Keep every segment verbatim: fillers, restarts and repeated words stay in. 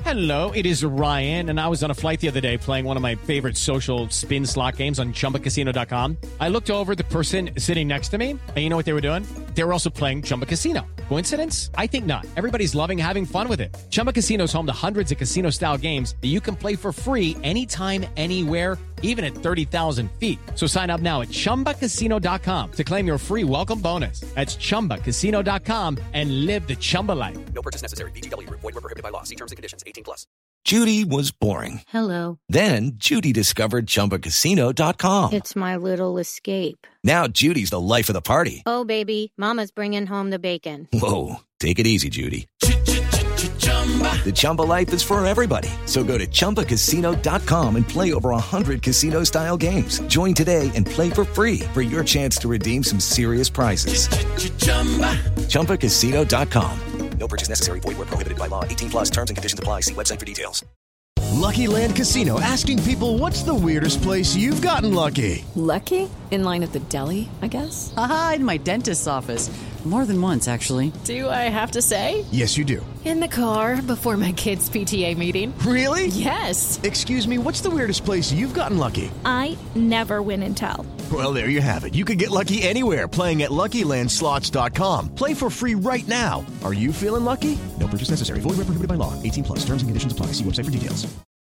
Hello, it is Ryan, and I was on a flight the other day playing one of my favorite social spin slot games on Chumba Casino dot com. I looked over at the person sitting next to me, and you know what they were doing? They were also playing Chumba Casino. Coincidence? I think not. Everybody's loving having fun with it. Chumba Casino is home to hundreds of casino-style games that you can play for free anytime, anywhere, even at thirty thousand feet. So sign up now at Chumba Casino dot com to claim your free welcome bonus. That's Chumba Casino dot com and live the Chumba life. No purchase necessary. V G W. Void where prohibited by law. See terms and conditions. eighteen plus. Judy was boring. Hello. Then Judy discovered Chumba Casino dot com. It's my little escape. Now Judy's the life of the party. Oh, baby, mama's bringing home the bacon. Whoa, take it easy, Judy. The Chumba life is for everybody. So go to Chumba Casino dot com and play over one hundred casino-style games. Join today and play for free for your chance to redeem some serious prizes. Chumba Casino dot com. No purchase necessary. Void where prohibited by law. eighteen plus terms and conditions apply. See website for details. Lucky Land Casino, asking people, what's the weirdest place you've gotten lucky? Lucky? In line at the deli, I guess? Aha, in my dentist's office. More than once, actually. Do I have to say? Yes, you do. In the car before my kids' P T A meeting. Really? Yes. Excuse me, what's the weirdest place you've gotten lucky? I never win and tell. Well, there you have it. You can get lucky anywhere, playing at Lucky Land Slots dot com. Play for free right now. Are you feeling lucky? No purchase necessary. Void where prohibited by law. eighteen plus. Terms and conditions apply. See website for details.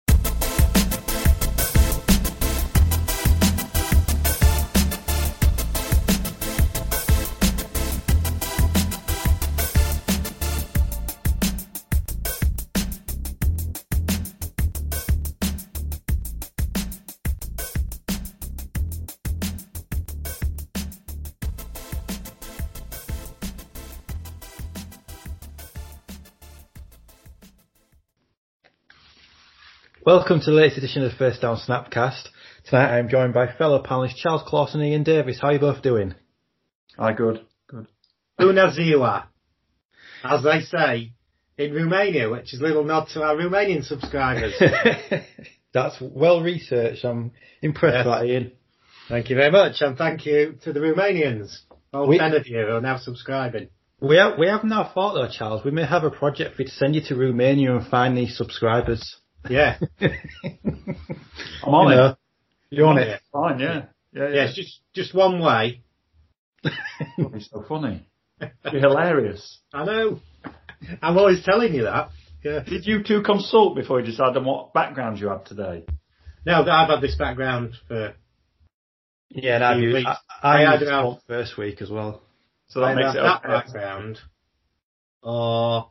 Welcome to the latest edition of the First Down Snapcast. Tonight I am joined by fellow panellists Charles Clausen and Ian Davis. How are you both doing? Hi, good. Good. Bună ziua, as they say in Romania, which is a little nod to our Romanian subscribers. That's well researched. I'm impressed yes. with that, Ian. Thank you very much, and thank you to the Romanians, all we, ten of you who are now subscribing. We have, we have now thought though, Charles, we may have a project for you to send you to Romania and find these subscribers. Yeah. I'm on you know, it. You're on it. Fine, yeah. Yeah, yeah. yeah it's just, just one way. It's so funny. You're hilarious. I know. I'm always telling you that. Yeah. Did you two consult before you decided on what background you had today? No, I've had this background for... Yeah, and I've used, I, I, I had it first week as well. So that I makes it that okay. background. Or...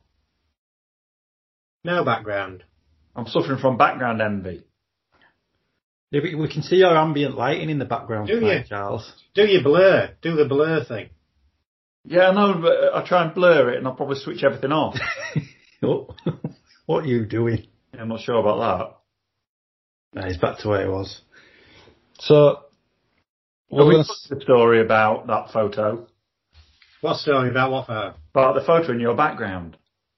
no background. I'm suffering from background envy. Yeah, but we can see your ambient lighting in the background, Do tonight, you? Charles. Do you blur? Do the blur thing. Yeah, I know, but I try and blur it and I'll probably switch everything off. Oh, what are you doing? Yeah, I'm not sure about that. No, he's back to where he was. So, well, we put the story about that photo. What story about what photo? About the photo in your background.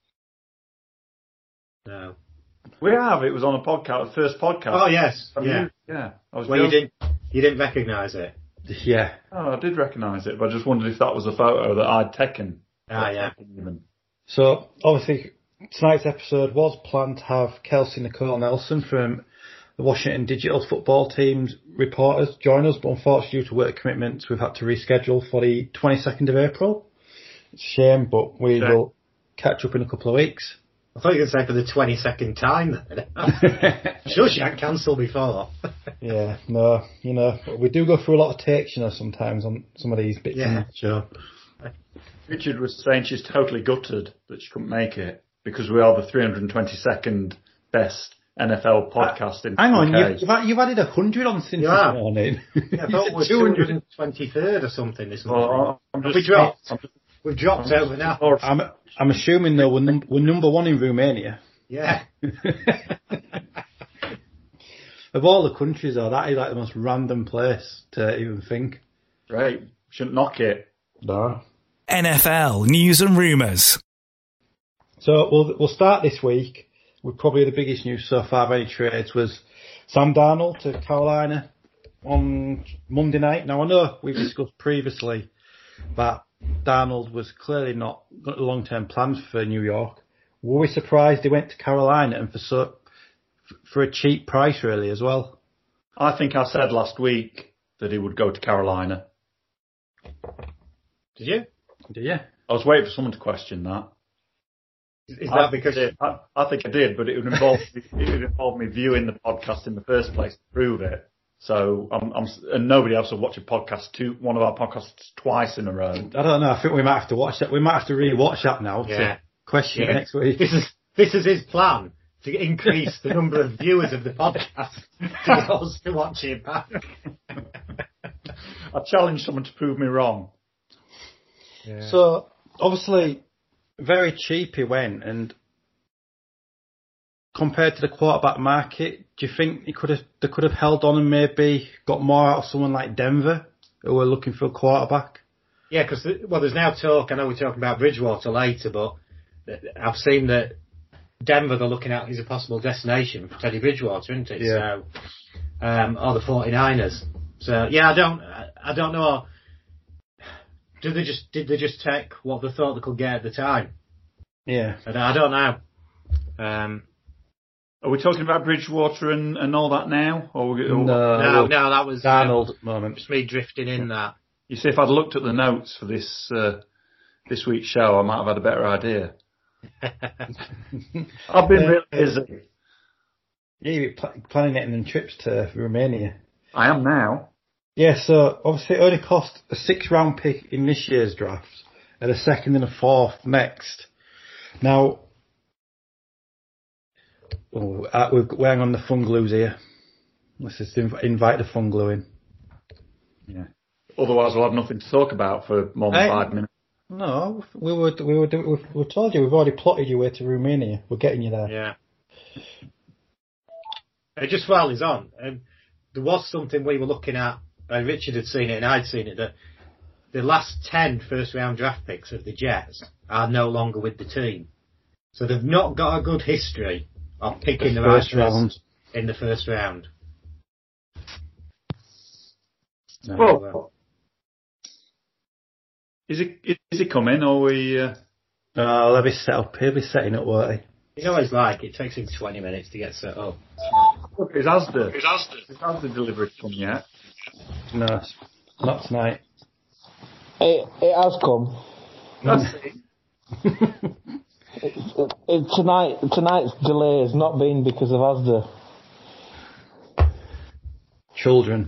No. We have. It was on a podcast, the first podcast. Oh yes, From yeah, you. yeah. I was well, you didn't, you didn't recognise it. Yeah. Oh, I did recognise it, but I just wondered if that was a photo that I'd taken. Ah, yeah. Taken so obviously, tonight's episode was planned to have Kelsey Nicole Nelson from the Washington Digital football team's reporters join us, but unfortunately, due to work commitments, we've had to reschedule for the twenty-second of April. It's a shame, but we okay. will catch up in a couple of weeks. I thought you were going to say for the twenty-second time. Sure, she hadn't cancelled before. Yeah, no, you know, we do go through a lot of takes, you know, sometimes on some of these bits. Yeah, sure. Richard was saying she's totally gutted that she couldn't make it because we are the three hundred twenty-second best N F L podcast uh, in Hang on, U K. you've, you've, you've added one hundred on since yeah. this morning. Yeah, I thought we're two hundred twenty-third or something this morning. Well, I'm just, we dropped. I'm just, We've dropped I'm over now. I'm, I'm assuming, though, we're, num- we're number one in Romania. Yeah. Of all the countries, though, that is like the most random place to even think. Right. Shouldn't knock it. No. N F L news and rumours. So we'll we'll start this week with probably the biggest news so far of any trades was Sam Darnold to Carolina on Monday night. Now, I know we've discussed previously that Darnold was clearly not got long-term plans for New York. were we surprised he went to Carolina and for so for a cheap price really as well? I think I said last week that he would go to Carolina. Did you? Did you? I was waiting for someone to question that. Is that I because did. I, I think I did, but it would involve it would involve me viewing the podcast in the first place to prove it. So I'm, I'm and nobody else will watch a podcast two one of our podcasts twice in a row. I don't know. I think we might have to watch that. We might have to re-watch that now. Yeah. To question Yeah. it next week. This is this is his plan to increase the number of viewers of the podcast to get us to watch it back. I challenge someone to prove me wrong. Yeah. So obviously, very cheap he went, and compared to the quarterback market, do you think he could have they could have held on and maybe got more out of someone like Denver, who were looking for a quarterback? Yeah, because well, there's now talk. I know we're talking about Bridgewater later, but I've seen that Denver they're looking at is a possible destination for Teddy Bridgewater, isn't it? Yeah. So, um, or the forty-niners. So yeah, I don't, I don't know. Did they just did they just take what they thought they could get at the time? Yeah, I don't, I don't know. Um, Are we talking about Bridgewater and, and all that now? Or we, or, no, no, no, that was Darnold um, moment. Just me drifting in that. You see, if I'd looked at the notes for this uh, this week's show, I might have had a better idea. I've been really busy. Yeah, you're pl- planning it in trips to Romania. I am now. Yeah, so obviously it only cost a six round pick in this year's draft and a second and a fourth next. Now, oh, uh, we're going on the Fungloos here. Let's just inv- invite the Fungloo in. Yeah. Otherwise, we'll have nothing to talk about for more than Hey. five minutes. No, we were we were we we told you we've already plotted your way to Romania. We're getting you there. Yeah. Uh, just while he's on, um, there was something we were looking at. Uh, Richard had seen it and I'd seen it, that the last ten first round draft picks of the Jets are no longer with the team. So they've not got a good history of picking the, The right first round. person in the first round. So, Well, is it is it coming or we? Uh... Oh, they'll be set up. He'll be setting up, won't he? you know what it's like, it takes him twenty minutes to get set up. Look, is Asda? Is Asda? Is Asda delivery come yet? No, it's not tonight. It, it has come. That's it. It, it, it, tonight, tonight's delay has not been because of Asda. Children.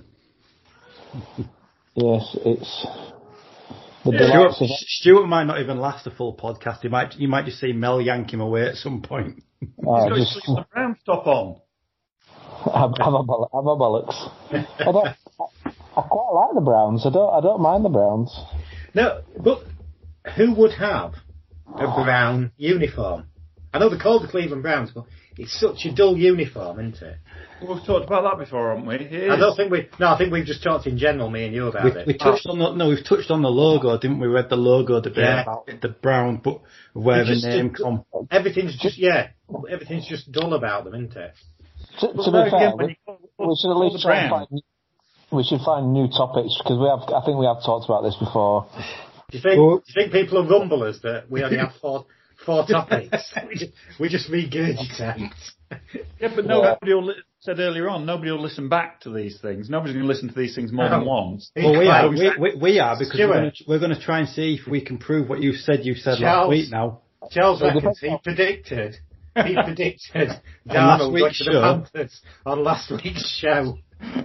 Yes, it's the Yeah, delights Stuart, of Stuart might not even last a full podcast. You might you might just see Mel yank him away at some point. Oh, He's got just, his Cleveland Browns top on. have, have, a, boll- have a bollocks. I, don't, I, I quite like the Browns. I don't. I don't mind the Browns. No, but who would have a brown uniform? I know they're called the Cleveland Browns, but it's such a dull uniform, isn't it? We've talked about that before, haven't we? It I is. don't think we. No, I think we've just talked in general, me and you, about We, it. we touched on the no, we've touched on the logo, didn't we? We had the logo debate Yeah. about the brown, but where It's the just- name come. Everything's just yeah. Everything's just dull about them, isn't it? To, to Well, be there fair, again, when we, you call- we should at call least the try and Browns. find. We should find new topics because we have. I think we have talked about this before. Do you think? Well- do you think people will rumble us that we only have four four topics? we just we just regurgitate. Yeah, but nobody will li- said earlier on. Nobody will listen back to these things. Nobody's going to listen to these things more than No. once. Well, we are. Right. We, we, we are because we're Stuart. going to we're going to try and see if we can prove what you said you said last Charles. week. Now, Charles Well, reckons the- he predicted. He predicted last Darnold went week's to the show. Panthers on last week's show.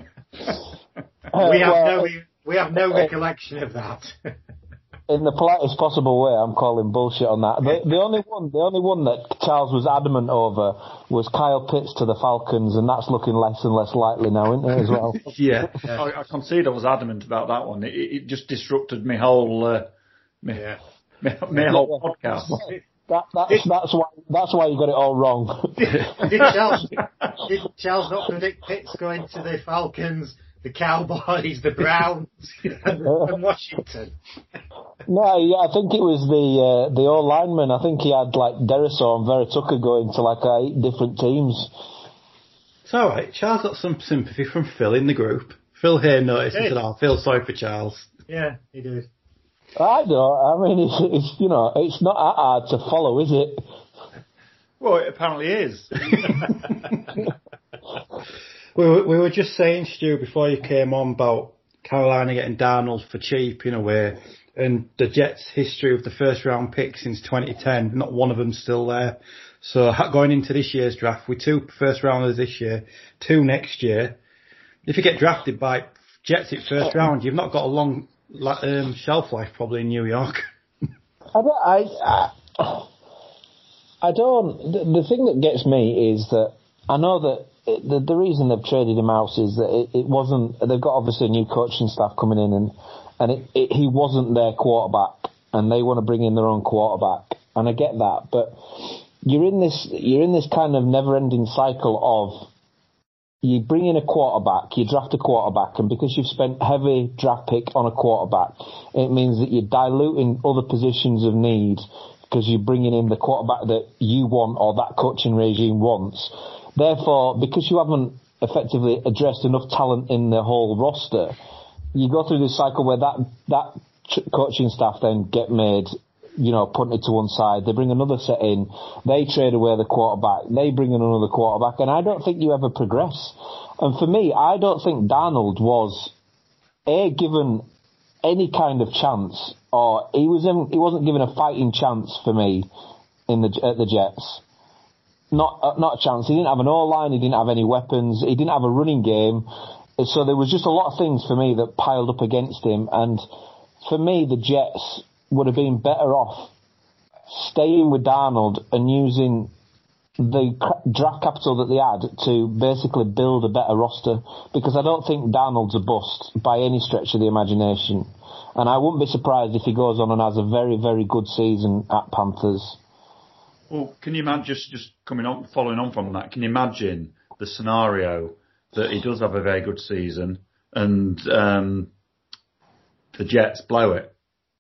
Uh, we have well, no we, we have no recollection of that. in the politest possible way, I'm calling bullshit on that. The, the only one, the only one that Charles was adamant over was Kyle Pitts to the Falcons, and that's looking less and less likely now, isn't it, as well? yeah. I, I concede I was adamant about that one. It, it just disrupted my whole, uh, my, Yeah. my, my whole podcast. That, that's that's why that's why you got it all wrong. Did Charles, did Charles not predict Pitts going to the Falcons, the Cowboys, the Browns, and, and Washington? No, yeah, I think it was the uh, the old lineman. I think he had like Derisaw and Vera Tucker going to like eight different teams. It's all right. Charles got some sympathy from Phil in the group. Phil here noticed and said, "Oh, I feel sorry for Charles." Yeah, he did. I don't. I mean, it's, it's you know, it's not that hard to follow, is it? Well, it apparently is. we, were, we were just saying, Stu, before you came on about Carolina getting Darnold for cheap in a way, and the Jets' history of the first round pick since twenty ten, not one of them still there. So going into this year's draft with two first rounders this year, two next year, if you get drafted by Jets at first round, you've not got a long um, shelf life probably in New York. I don't, I, I, I don't, the, the thing that gets me is that I know that it, the, the reason they've traded him out is that it, it wasn't, they've got obviously a new coaching staff coming in and, and it, it, he wasn't their quarterback and they want to bring in their own quarterback. And I get that, but you're in this, you're in this kind of never-ending cycle of you bring in a quarterback, you draft a quarterback, and because you've spent heavy draft pick on a quarterback, it means that you're diluting other positions of need because you're bringing in the quarterback that you want or that coaching regime wants. Therefore, because you haven't effectively addressed enough talent in the whole roster, you go through this cycle where that that coaching staff then get made, you know, putting it to one side. They bring another set in. They trade away the quarterback. They bring in another quarterback. And I don't think you ever progress. And for me, I don't think Darnold was, A, given any kind of chance, or he, was in, he wasn't given a fighting chance for me in the, at the Jets. Not, uh, not a chance. He didn't have an O-line. He didn't have any weapons. He didn't have a running game. So there was just a lot of things for me that piled up against him. And for me, the Jets would have been better off staying with Darnold and using the draft capital that they had to basically build a better roster, because I don't think Darnold's a bust by any stretch of the imagination. And I wouldn't be surprised if he goes on and has a very, very good season at Panthers. Well, can you imagine, just, just coming on, following on from that, can you imagine the scenario that he does have a very good season and um, the Jets blow it?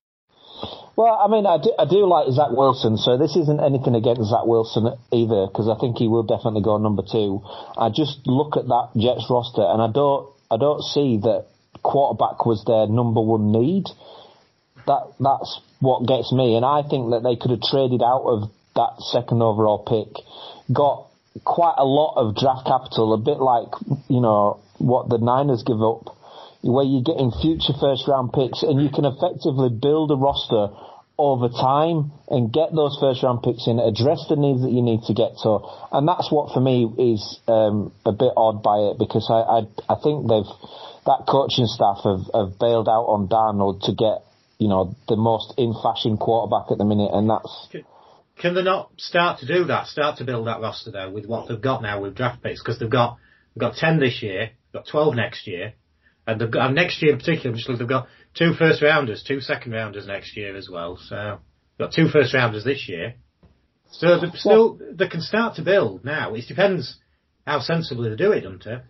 Well, I mean, I do, I do like Zach Wilson, so this isn't anything against Zach Wilson either, because I think he will definitely go number two. I just look at that Jets roster, and I don't, I don't see that quarterback was their number one need. That, that's what gets me, and I think that they could have traded out of that second overall pick, got quite a lot of draft capital, a bit like, you know, what the Niners give up, where you're getting future first round picks and you can effectively build a roster over time and get those first round picks in, address the needs that you need to get to. And that's what for me is um, a bit odd by it, because I, I I think they've, that coaching staff have, have bailed out on Darnold to get, you know, the most in fashion quarterback at the minute, and that's... Can, can they not start to do that, start to build that roster though with what they've got now with draft picks? Because they've got, they've got ten this year, got twelve next year. And, they've got, and next year in particular, they've got two first rounders, two second rounders next year as well. So they've got two first rounders this year. So they still they can start to build now. It depends how sensibly they do it, doesn't it?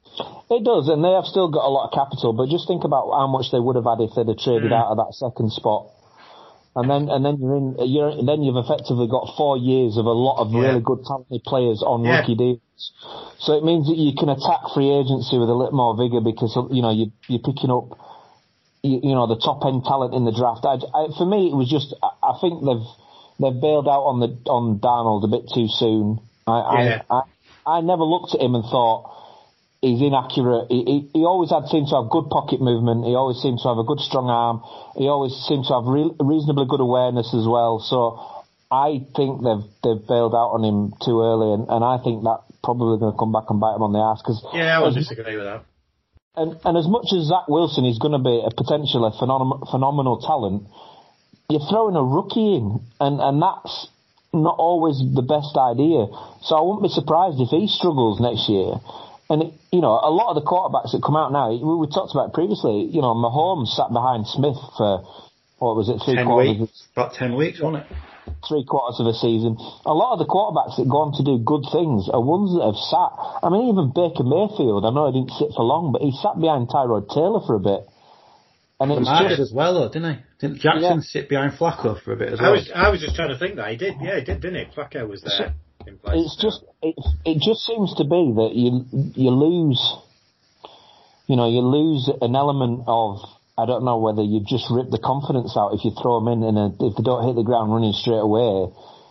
It does, and they have still got a lot of capital. But just think about how much they would have had if they'd have traded mm. out of that second spot. And then and then you're in. You're then you've effectively got four years of a lot of yeah. really good talented players on yeah. rookie deals. So it means that you can attack free agency with a little more vigour, because you know you, you're picking up you, you know the top end talent in the draft. I, I, for me, it was just I, I think they've they've bailed out on the on Darnold a bit too soon. I yeah. I, I I never looked at him and thought he's inaccurate. He, he, he always had seemed to have good pocket movement. He always seemed to have a good strong arm. He always seemed to have re- reasonably good awareness as well. So I think they've they've bailed out on him too early, and, and I think that probably going to come back and bite him on the arse. Cause yeah, I would disagree with that. And and as much as Zach Wilson is going to be a potentially phenom- phenomenal talent, you're throwing a rookie in, and, and that's not always the best idea. So I wouldn't be surprised if he struggles next year. And, it, you know, a lot of the quarterbacks that come out now, we, we talked about it previously, you know, Mahomes sat behind Smith for, what was it, three ten quarters? Weeks, about ten weeks, wasn't it? Three quarters of a season. A lot of the quarterbacks that go on to do good things are ones that have sat. I mean, even Baker Mayfield, I know he didn't sit for long, but he sat behind Tyrod Taylor for a bit. And it's just as well, though, didn't he? Didn't Jackson yeah. sit behind Flacco for a bit as well? I was, I was just trying to think that he did. Yeah, he did, didn't he? Flacco was there. So, in place. It's just it, it just seems to be that you you lose, you know, you lose an element of, I don't know whether you just rip the confidence out if you throw them in and a, if they don't hit the ground running straight away.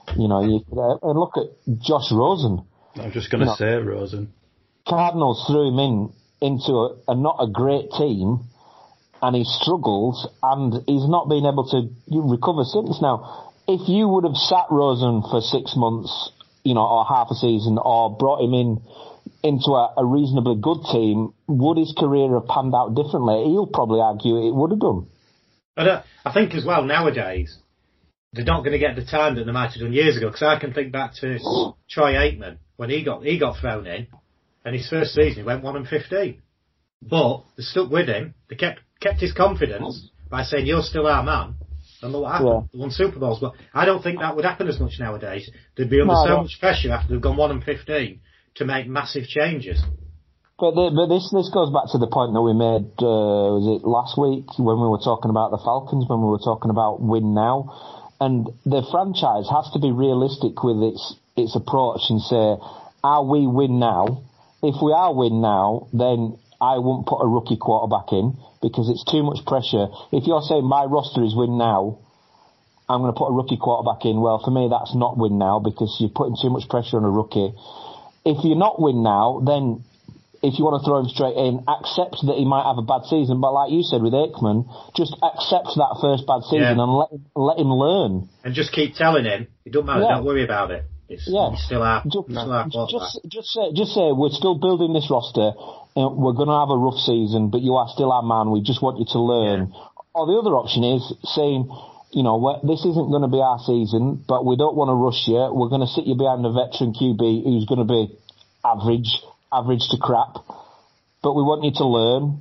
You know, you uh, and look at Josh Rosen. I'm just going to say Rosen. Cardinals threw him in into a, a not a great team, and he struggled, and he's not been able to recover since. Now, if you would have sat Rosen for six months, you know, or half a season, or brought him in into a, a reasonably good team, would his career have panned out differently? He'll probably argue it would have done. I, don't, I think as well, nowadays, they're not going to get the time that they might have done years ago, because I can think back to Troy Aikman, when he got he got thrown in, and his first season he went one and fifteen. But they stuck with him, they kept kept his confidence by saying, you're still our man, and look what happened, yeah. They won Super Bowls. But I don't think that would happen as much nowadays. They'd be under no, so much pressure after they've gone one and fifteen to make massive changes. But, the, but this this goes back to the point that we made, uh, was it last week, when we were talking about the Falcons, when we were talking about win now. And the franchise has to be realistic with its its approach and say, are we win now? If we are win now, then I won't put a rookie quarterback in because it's too much pressure. If you're saying my roster is win now, I'm going to put a rookie quarterback in. Well, for me, that's not win now because you're putting too much pressure on a rookie. If you're not win now, then if you want to throw him straight in, accept that he might have a bad season. But like you said with Aikman, just accept that first bad season yeah. and let him, let him learn. And just keep telling him, it doesn't matter, yeah. don't worry about it. It's, yeah. it's still our, just, still our just, just, say, just say, we're still building this roster, and we're going to have a rough season, but you are still our man, we just want you to learn. Yeah. Or the other option is saying, you know, this isn't going to be our season, but we don't want to rush you, we're going to sit you behind a veteran Q B who's going to be average, average to crap, but we want you to learn,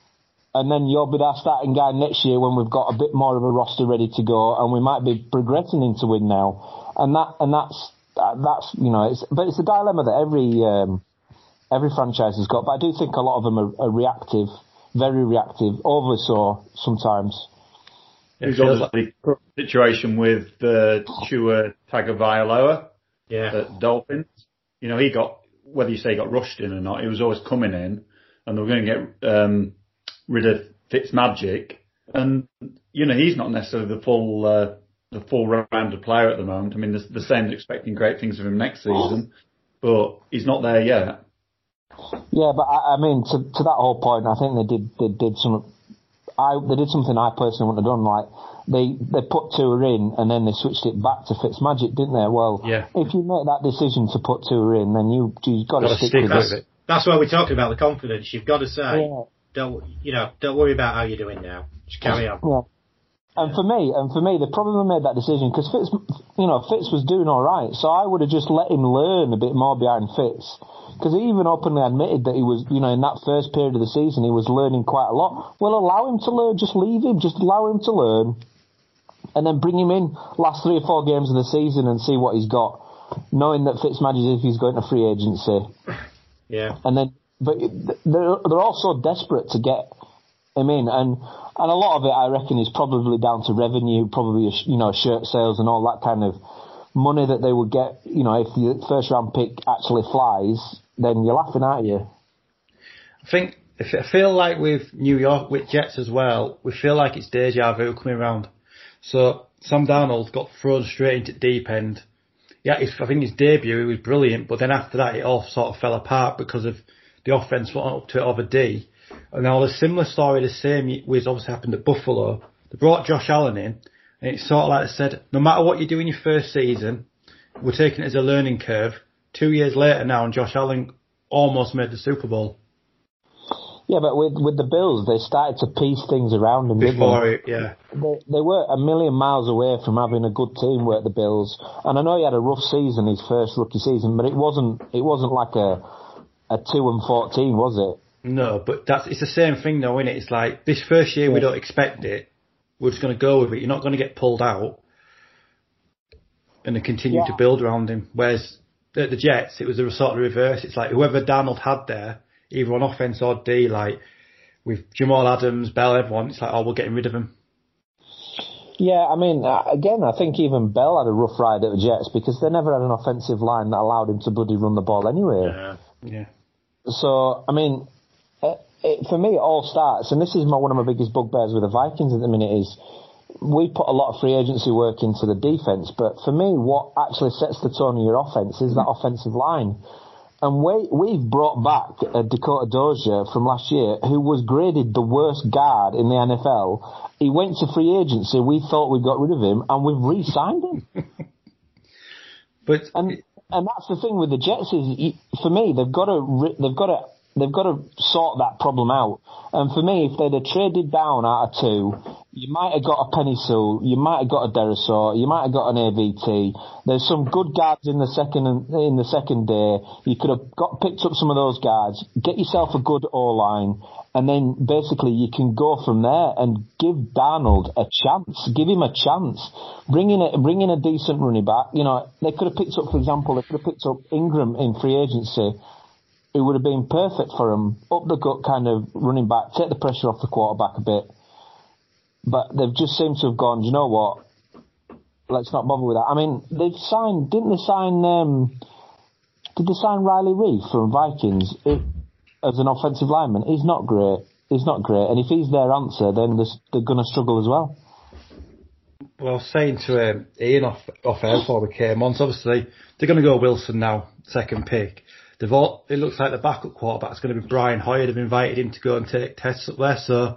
and then you'll be our starting guy next year when we've got a bit more of a roster ready to go, and we might be progressing into win now, and that and that's that's you know, it's but it's a dilemma that every um, every franchise has got. But I do think a lot of them are, are reactive, very reactive, over so sometimes. There's obviously a situation with uh, Tua Tagovailoa yeah. at Dolphins. You know, he got, whether you say he got rushed in or not, he was always coming in, and they were going to get um, rid of Fitzmagic, and you know he's not necessarily the full uh, the full rounded player at the moment. I mean, the, the same expecting great things of him next season, but he's not there yet. Yeah, but I, I mean, to to that whole point, I think they did they did some. I they did something I personally wouldn't have done. Like they they put Tua in and then they switched it back to Fitzmagic, didn't they? Well, yeah. If you make that decision to put Tua in, then you you've got to stick, stick with it. it. That's why we're talking about the confidence. You've got to say, yeah. don't you know, don't worry about how you're doing now. Just carry on. Yeah. And for me, and for me, they probably made that decision because Fitz, you know, Fitz was doing all right. So I would have just let him learn a bit more behind Fitz. Because he even openly admitted that he was, you know, in that first period of the season, he was learning quite a lot. Well, allow him to learn. Just leave him. Just allow him to learn. And then bring him in last three or four games of the season and see what he's got. Knowing that Fitzmagic, if he's going to free agency. Yeah. And then, but they're, they're all so desperate to get him in. And, and a lot of it, I reckon, is probably down to revenue, probably, you know, shirt sales and all that kind of money that they would get. You know, if the first round pick actually flies, then you're laughing, aren't you? I think, I feel like with New York, with Jets as well, we feel like it's deja vu coming around. So Sam Darnold got thrown straight into the deep end. Yeah, I think his debut, he was brilliant, but then after that it all sort of fell apart because of the offense went up to it over D. And now the similar story, the same was obviously happened at Buffalo. They brought Josh Allen in, and it's sort of like they said, no matter what you do in your first season, we're taking it as a learning curve. Two years later now, and Josh Allen almost made the Super Bowl. Yeah, but with with the Bills, they started to piece things around them. Before it, yeah. They, they were a million miles away from having a good team with the Bills. And I know he had a rough season, his first rookie season, but it wasn't it wasn't like a a two and fourteen, was it? No, but that's it's the same thing though, isn't it? It's like this first year yeah. we don't expect it. We're just going to go with it. You're not going to get pulled out, and they continue yeah. to build around him. Whereas at the Jets, it was a sort of reverse. It's like whoever Darnold had there, either on offense or D, like with Jamal Adams, Bell, everyone, it's like, oh, we're getting rid of him. Yeah, I mean, again, I think even Bell had a rough ride at the Jets because they never had an offensive line that allowed him to bloody run the ball anyway. Yeah, yeah. So, I mean, it, it, for me, it all starts, and this is my, one of my biggest bugbears with the Vikings at the minute, is we put a lot of free agency work into the defence, but for me, what actually sets the tone of your offence is that offensive line. And we, we've brought back uh, Dakota Dozier from last year, who was graded the worst guard in the N F L. He went to free agency. We thought we got rid of him, and we've re-signed him. but and and that's the thing with the Jets is, for me, they've got to they've got to they've got to sort that problem out. And for me, if they'd have traded down out of two, you might have got a Penny Sewell, you might have got a Derisor, you might have got an A V T. There's some good guards in the second in the second day. You could have got picked up some of those guards, get yourself a good O-line, and then basically you can go from there and give Darnold a chance. Give him a chance. Bring in a, bring in a decent running back. You know, they could have picked up, for example, they could have picked up Ingram in free agency. It would have been perfect for him. Up the gut kind of running back, take the pressure off the quarterback a bit. But they've just seemed to have gone, do you know what? Let's not bother with that. I mean, they've signed, didn't they sign, um, did they sign Riley Reef from Vikings it, as an offensive lineman? He's not great. He's not great. And if he's their answer, then they're, they're going to struggle as well. Well, I was saying to um, Ian off, off air before we came on, so obviously they're going to go Wilson now, second pick. They've all, it looks like the backup quarterback's going to be Brian Hoyer. They've invited him to go and take tests up there. So,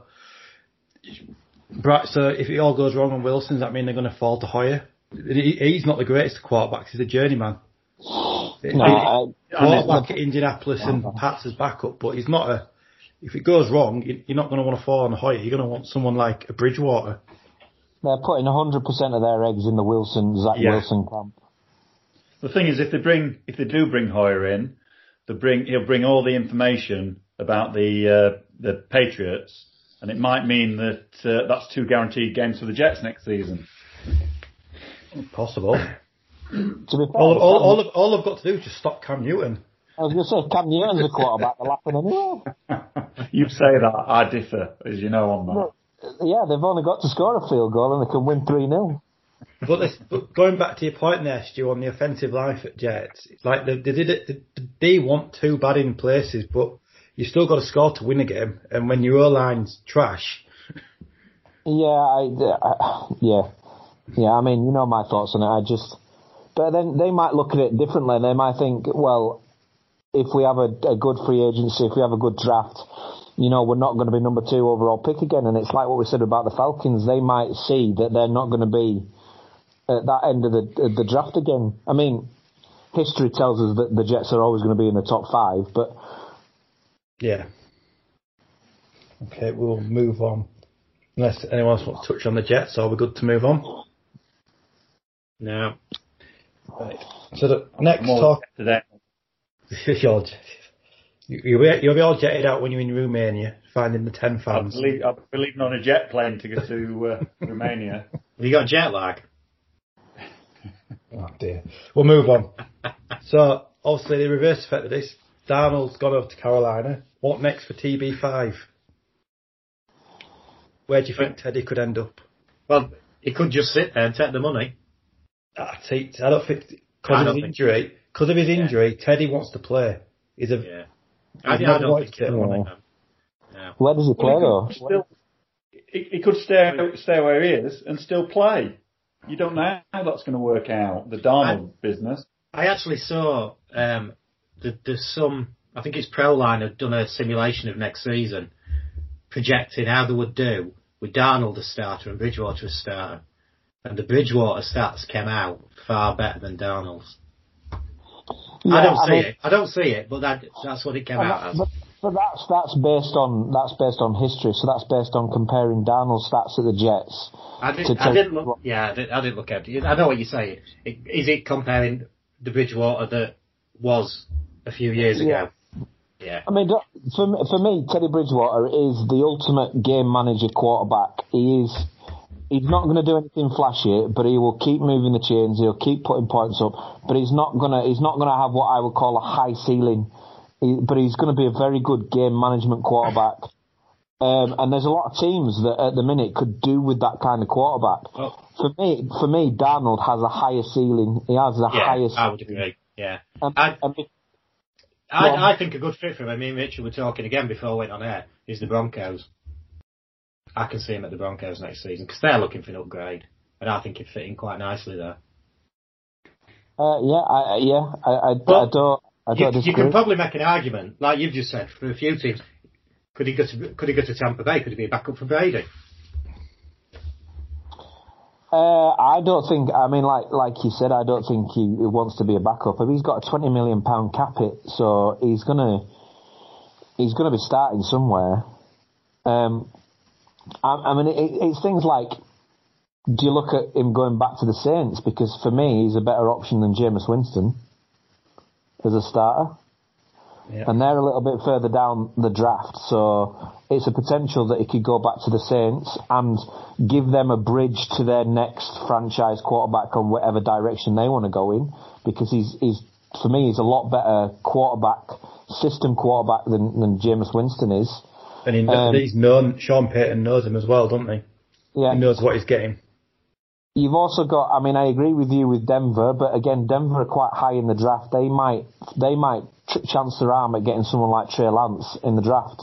so if it all goes wrong on Wilson, does that mean they're going to fall to Hoyer? He's not the greatest quarterback. He's a journeyman. No, quarterback at Indianapolis and Pats as backup, but he's not a. If it goes wrong, you're not going to want to fall on Hoyer. You're going to want someone like a Bridgewater. They're putting one hundred percent of their eggs in the Wilson, Zach yeah. Wilson camp. The thing is, if they bring, if they do bring Hoyer in, they bring he'll bring all the information about the uh, the Patriots, and it might mean that uh, that's two guaranteed games for the Jets next season. Possible. To be fair, all, all, all, all I've got to do is just stop Cam Newton. I was going to say, Cam Newton's a quarterback. They're laughing anyway. You say that, I differ, as you know on that. But, yeah, they've only got to score a field goal and they can win three nil. But, this, but going back to your point there, Stu, on the offensive line for Jets, it's like they, they did it. They want too bad in places, but you still got to score to win a game. And when your O-line's trash, yeah, I, I, yeah, yeah. I mean, you know my thoughts on it. I just, but then they might look at it differently. They might think, well, if we have a, a good free agency, if we have a good draft, you know, we're not going to be number two overall pick again. And it's like what we said about the Falcons. They might see that they're not going to be at that end of the the draft again. I mean, history tells us that the Jets are always going to be in the top five, but yeah. Okay, we'll move on. Unless anyone else wants to touch on the Jets, are we good to move on? No. Right. So the next More talk today. you'll, you'll, be, you'll be all jetted out when you're in Romania, finding the ten fans. I'll be, I'll be leaving on a jet plane to go to uh, Romania. Have you got jet lag? Oh dear. We'll move on. So, obviously the reverse effect of this, Darnold's gone over to Carolina. What next for T B five? Where do you think Teddy could end up? Well, he could just sit there and take the money. I, think, I don't think, because of his injury, because of his injury, yeah. Teddy wants to play. He's a, yeah. I, I don't think he'll money. Yeah. Where does he play well, he though? Still, he, he could stay, stay where he is and still play. You don't know how that's going to work out, the Darnold I, business. I actually saw um, that there's some, I think it's Proline had done a simulation of next season, projecting how they would do with Darnold as starter and Bridgewater as starter. And the Bridgewater stats came out far better than Darnold's. Yeah, I don't see I mean, it. I don't see it, but that that's what it came out that, as. But, but that's that's based on that's based on history. So that's based on comparing Darnold's stats at the Jets. I, did, I didn't look. Yeah, I, did, I didn't look at it. I know what you're saying. It, is it comparing the Bridgewater that was a few years ago? Yeah. yeah. I mean, for for me, Teddy Bridgewater is the ultimate game manager quarterback. He is. He's not going to do anything flashy, but he will keep moving the chains. He'll keep putting points up, but he's not going to. He's not going to have what I would call a high ceiling. He, but he's going to be a very good game management quarterback. Um, and there's a lot of teams that at the minute could do with that kind of quarterback. Oh. For me, for me, Darnold has a higher ceiling. He has the yeah, highest. I would agree. Yeah, um, I, um, I, I think a good fit for him. Me and Mitchell were talking again before I went on air. Is the Broncos. I can see him at the Broncos next season because they're looking for an upgrade, and I think he'd fit in quite nicely there. Uh, yeah, I, yeah, I, I, I don't. I don't you, you can probably make an argument, like you've just said, for a few teams. Could he go to Could he go to Tampa Bay? Could he be a backup for Brady? Uh, I don't think. I mean, like like you said, I don't think he, he wants to be a backup. But he's got a twenty million pound cap hit, so he's gonna he's gonna be starting somewhere. Um, I, I mean, it, it's things like, do you look at him going back to the Saints? Because for me, he's a better option than Jameis Winston as a starter. Yeah. And they're a little bit further down the draft, so it's a potential that he could go back to the Saints and give them a bridge to their next franchise quarterback on whatever direction they want to go in, because he's, he's for me, he's a lot better quarterback, system quarterback than, than Jameis Winston is. And he, um, he's known, Sean Payton knows him as well, doesn't he? Yeah. He knows what he's getting. You've also got, I mean, I agree with you with Denver, but again, Denver are quite high in the draft. They might, they might tr- chance their arm at getting someone like Trey Lance in the draft.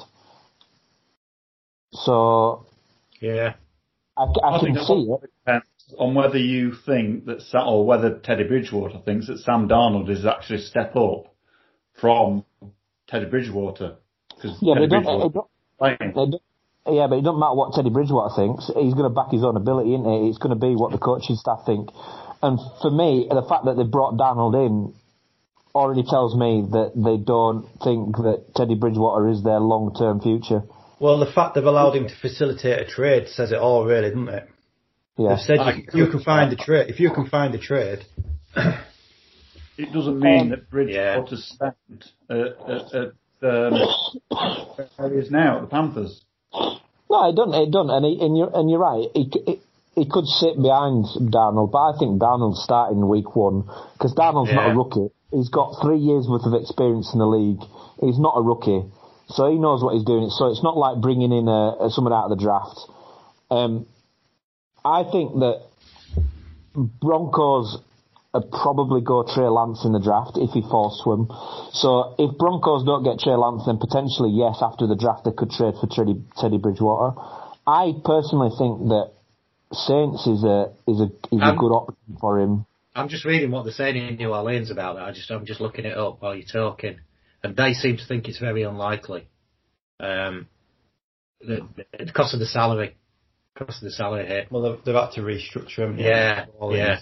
So, yeah, I, I, I can see it. Depends on whether you think that, Sam, or whether Teddy Bridgewater thinks that Sam Darnold is actually a step up from Teddy Bridgewater. Yeah, Teddy but it don't, it don't, playing. it don't, Yeah, but it doesn't matter what Teddy Bridgewater thinks. He's going to back his own ability, isn't he? It's going to be what the coaching staff think. And for me, the fact that they brought Darnold in already tells me that they don't think that Teddy Bridgewater is their long-term future. Well, the fact they've allowed him to facilitate a trade says it all, really, doesn't it? Yeah. They've said you, if you can find the trade, if you can find the trade, it doesn't mean that Bridgewater's spent at, at, at um, where he is now at the Panthers. No, it doesn't. It doesn't. And, he, and you're and you're right. He, he, he could sit behind Darnold, but I think Darnold's starting week one because Darnold's yeah. not a rookie. He's got three years worth of experience in the league. He's not a rookie, so he knows what he's doing. So it's not like bringing in a, a someone out of the draft. Um, I think that Broncos would probably go Trey Lance in the draft if he falls to him. So if Broncos don't get Trey Lance, then potentially, yes, after the draft they could trade for Teddy, Teddy Bridgewater. I personally think that Saints is a is a is a um, good option for him. I'm just reading what they're saying in New Orleans about that. I just I'm just looking it up while you're talking, and they seem to think it's very unlikely. Um, the, the cost of the salary, cost of the salary hit. Well, they've, they've had to restructure him. Yeah, yeah.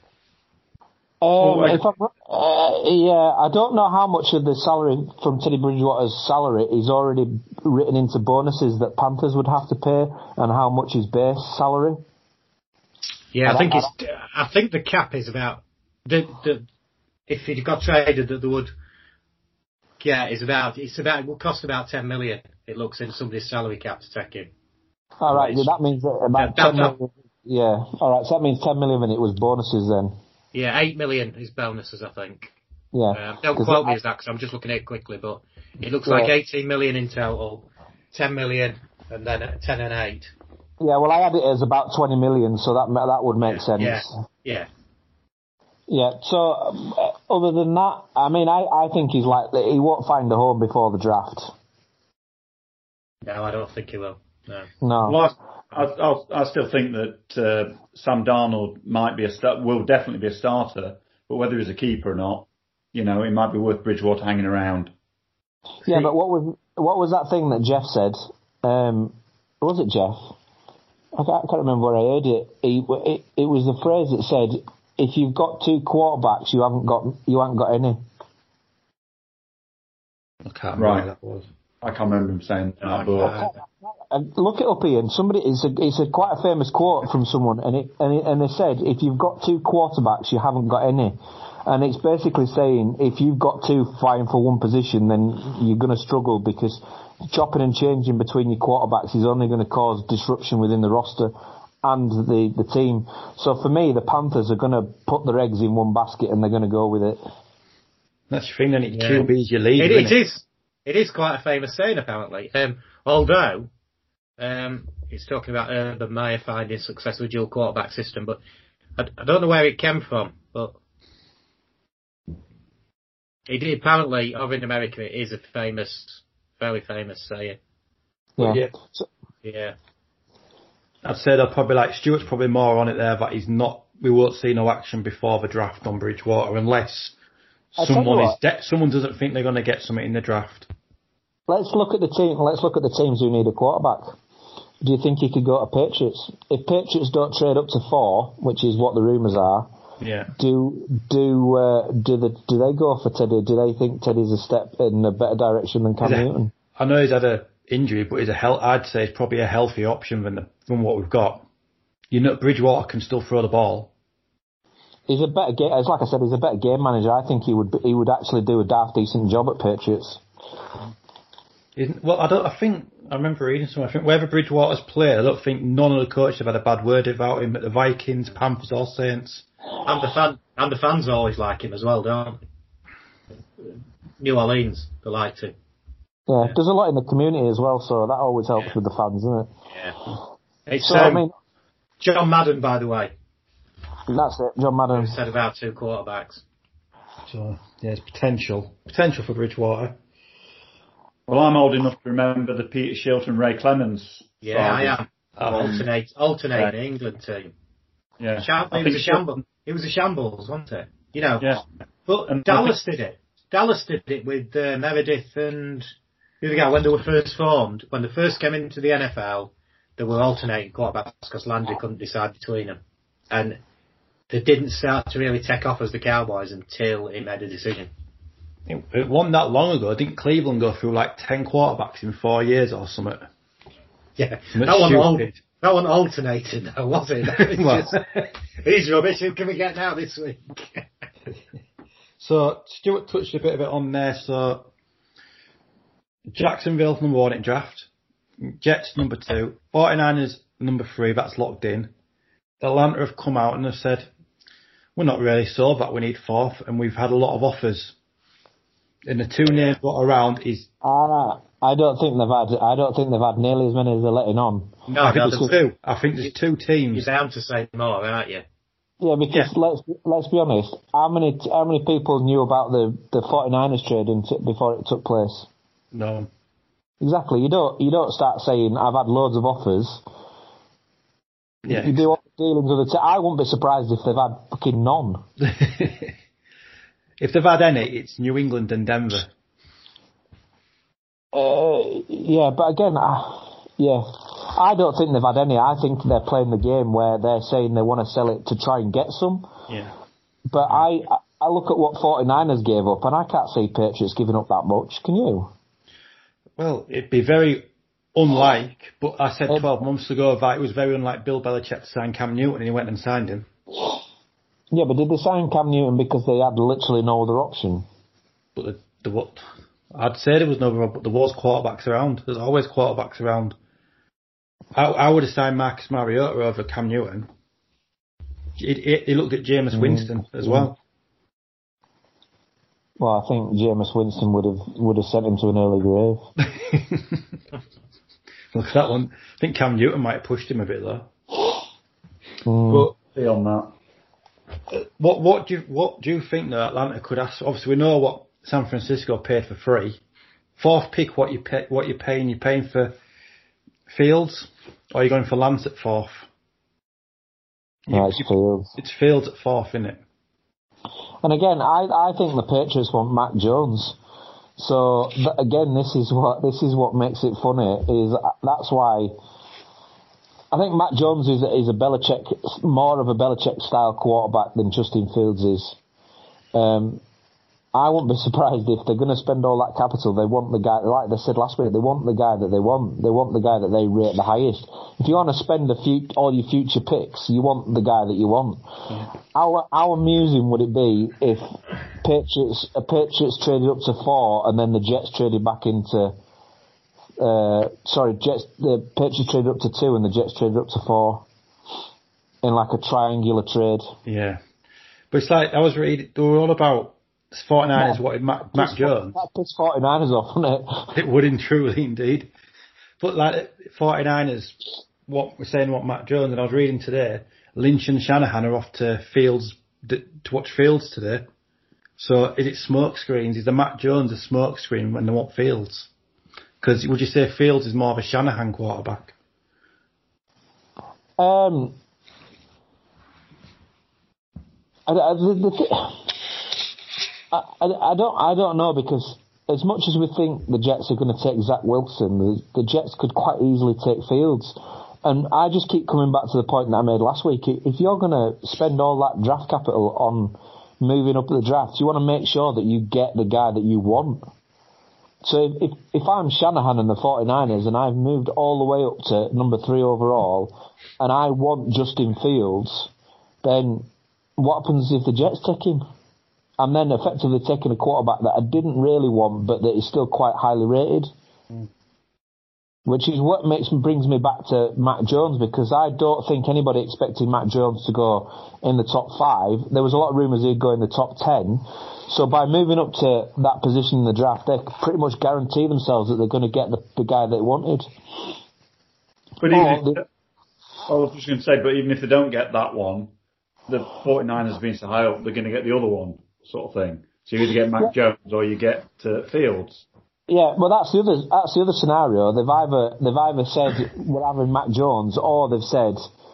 Um, if I'm, uh, yeah, I don't know how much of the salary from Teddy Bridgewater's salary is already written into bonuses that Panthers would have to pay, and how much is base salary. Yeah, I think it's. I think the cap is about the the. If he got traded, that they would. Yeah, it's about. It's about. It will cost about ten million. It looks in somebody's salary cap to take in. All right, yeah, that means that about that, ten million. Yeah, all right, so that means ten million, and it was bonuses then. Yeah, eight million is bonuses, I think. Yeah. Um, don't quote me as that because I'm just looking at it quickly, but it looks yeah. like eighteen million in total, ten million, and then ten and eight. Yeah, well, I had it as about twenty million, so that that would make yeah. sense. Yeah. Yeah. Yeah. So, um, other than that, I mean, I, I think he's likely he won't find a home before the draft. No, I don't think he will. No. No. Well, I, I, I still think that uh, Sam Darnold might be a start, will definitely be a starter, but whether he's a keeper or not, you know, it might be worth Bridgewater hanging around. Yeah, but what was what was that thing that Jeff said? Um, was it Jeff? I can't, I can't remember where I heard it. He, it. It was the phrase that said, "If you've got two quarterbacks, you haven't got you haven't got any." I can't remember right. what that was. I can't remember him saying that, but look it up, Ian. Somebody, it's a, it's a quite a famous quote from someone, and it, and it, and they said, if you've got two quarterbacks, you haven't got any, and it's basically saying if you've got two fighting for one position, then you're going to struggle because chopping and changing between your quarterbacks is only going to cause disruption within the roster and the the team. So for me, the Panthers are going to put their eggs in one basket and they're going to go with it. That's the thing, then it Q B's your league. It, it, it is. It is quite a famous saying, apparently. Um, although, um, it's talking about Urban Meyer finding success with dual quarterback system, but I, I don't know where it came from, but it, it apparently, over in America, it is a famous, fairly famous saying. Yeah. Yeah. So, yeah. I'd say they'll probably like Stuart's probably more on it there that he's not. We won't see no action before the draft on Bridgewater unless someone is de- someone doesn't think they're going to get something in the draft. Let's look at the team. Let's look at the teams who need a quarterback. Do you think he could go to Patriots? If Patriots don't trade up to four, which is what the rumours are, yeah. Do do uh, do the do they go for Teddy? Do they think Teddy's a step in a better direction than Cam a, Newton? I know he's had a injury, but he's a hell. I'd say it's probably a healthy option than the, than what we've got. You know, Bridgewater can still throw the ball. He's a better game. As like I said, he's a better game manager. I think he would he would actually do a daft decent job at Patriots. Isn't, well, I don't. I think I remember reading something. I think wherever Bridgewater's played, I don't think none of the coaches have had a bad word about him. At the Vikings, Panthers, or Saints. And the fan and the fans always like him as well, don't they? New Orleans, they liked him. Yeah, yeah, there's a lot in the community as well, so that always helps yeah. with the fans, doesn't it? Yeah. It's so, um, I mean, John Madden, by the way. That's it, John Madden. Who said about two quarterbacks. So yeah, there's potential, potential for Bridgewater. Well, I'm old enough to remember the Peter Shilton, Ray Clemens. Yeah, I am. Um, alternate, alternating yeah. England team. Yeah, Sham- it was a shambles. It was a shambles, wasn't it? You know. Yeah. But and Dallas think- did it. Dallas did it with uh, Meredith and the other guy when they were first formed. When they first came into the N F L, they were alternating quarterbacks because Landry couldn't decide between them, and they didn't start to really take off as the Cowboys until he made a decision. It, it wasn't that long ago. Didn't Cleveland go through like ten quarterbacks in four years or something? Yeah, that one, al- that one alternated though, was it? It was just, he's rubbish. Who can we get now this week? So Stuart touched a bit of it on there. So Jacksonville's number one in draft, Jets number two, forty-niners number three. That's locked in. Atlanta have come out and have said we're not really sold that we need fourth, and we've had a lot of offers. And the two names that are around is. Uh, I don't think they've had. I don't think they've had nearly as many as they're letting on. No, I think there's two. I think there's two teams. You're bound to say more, aren't you? Yeah, because yeah. let's let's be honest. How many how many people knew about the the forty-niners trade in t- before it took place? No. Exactly. You don't you don't start saying I've had loads of offers. Yeah. You do all the dealings with the. T- I wouldn't be surprised if they've had fucking none. If they've had any, it's New England and Denver. Uh, yeah, but again, I, yeah, I don't think they've had any. I think they're playing the game where they're saying they want to sell it to try and get some. Yeah. But I, I look at what forty-niners gave up, and I can't see Patriots giving up that much. Can you? Well, it'd be very unlike, but I said twelve um, months ago that it was very unlike Bill Belichick to sign Cam Newton, and he went and signed him. Yeah, but did they sign Cam Newton because they had literally no other option? But the, the what? I'd say there was no other, but there was quarterbacks around. There's always quarterbacks around. I, I would have signed Marcus Mariota over Cam Newton. He, he looked at Jameis Winston mm-hmm. as well. Well, I think Jameis Winston would have would have sent him to an early grave. Look at that one. I think Cam Newton might have pushed him a bit though. Mm. But beyond that. What what do you what do you think that Atlanta could ask? Obviously, we know what San Francisco paid for free. Fourth pick, what you pay, what you're paying? You're paying for Fields, or are you going for Lance at fourth? No, it's Fields. It's Fields at fourth, isn't it? And again, I I think the Patriots want Mac Jones. So th- again, this is what this is what makes it funny. Is that's why. I think Mac Jones is, is a Belichick, more of a Belichick-style quarterback than Justin Fields is. Um, I wouldn't be surprised if they're going to spend all that capital. They want the guy, like they said last week, they want the guy that they want. They want the guy that they rate the highest. If you want to spend a few, all your future picks, you want the guy that you want. Yeah. How, how amusing would it be if Patriots, a Patriots traded up to four and then the Jets traded back into... Uh, sorry, Jets. The Patriots traded up to two, and the Jets traded up to four, in like a triangular trade. Yeah, but it's like I was reading. They were all about forty-niners. What Mac, Mac Jones? That pissed forty-niners off, wouldn't it? It would, in truly, indeed. But like forty-niners, what we're saying, what Mac Jones, and I was reading today, Lynch and Shanahan are off to Fields to watch Fields today. So is it smoke screens? Is the Mac Jones a smoke screen when they want Fields? Because would you say Fields is more of a Shanahan quarterback? Um, I, I, the, the th- I, I, I don't I don't know, because as much as we think the Jets are going to take Zach Wilson, the, the Jets could quite easily take Fields. And I just keep coming back to the point that I made last week. If you're going to spend all that draft capital on moving up the draft, you want to make sure that you get the guy that you want. So if, if I'm Shanahan and the forty-niners and I've moved all the way up to number three overall and I want Justin Fields, then what happens if the Jets take him? I'm then effectively taking a quarterback that I didn't really want but that is still quite highly rated. Mm. Which is what makes brings me back to Mac Jones, because I don't think anybody expected Mac Jones to go in the top five. There was a lot of rumours he'd go in the top ten. So by moving up to that position in the draft, they pretty much guarantee themselves that they're going to get the, the guy they wanted. But even if, they, I was just going to say, but even if they don't get that one, the forty-niners being so high up, they're going to get the other one, sort of thing. So you either get Mac yeah. Jones or you get uh, Fields. Yeah, well, that's the other that's the other scenario. They've either they've either said we're having Mac Jones, or they've said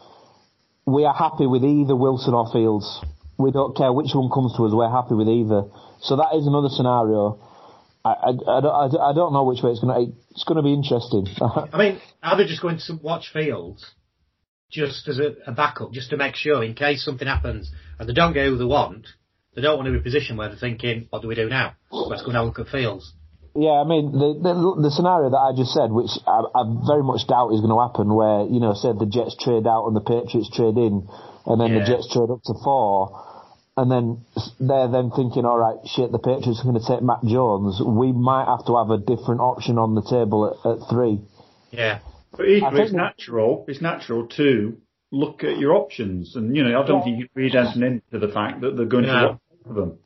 we are happy with either Wilson or Fields. We don't care which one comes to us. We're happy with either. So that is another scenario. I I, I, don't, I don't know which way it's going to. It's going to be interesting. I mean, are they just going to watch Fields just as a, a backup, just to make sure in case something happens and they don't get who they want? They don't want to be in a position where they're thinking, what do we do now? Let's go and have a look at Fields. Yeah, I mean, the, the the scenario that I just said, which I, I very much doubt is going to happen, where, you know, said the Jets trade out and the Patriots trade in, and then yeah. the Jets trade up to four, and then they're then thinking, all right, shit, the Patriots are going to take Mac Jones. We might have to have a different option on the table at, at three. Yeah. But equally, it's natural, it's natural to look at your options. And, you know, I don't yeah. think you read anything into the fact that they're going yeah. to look for them.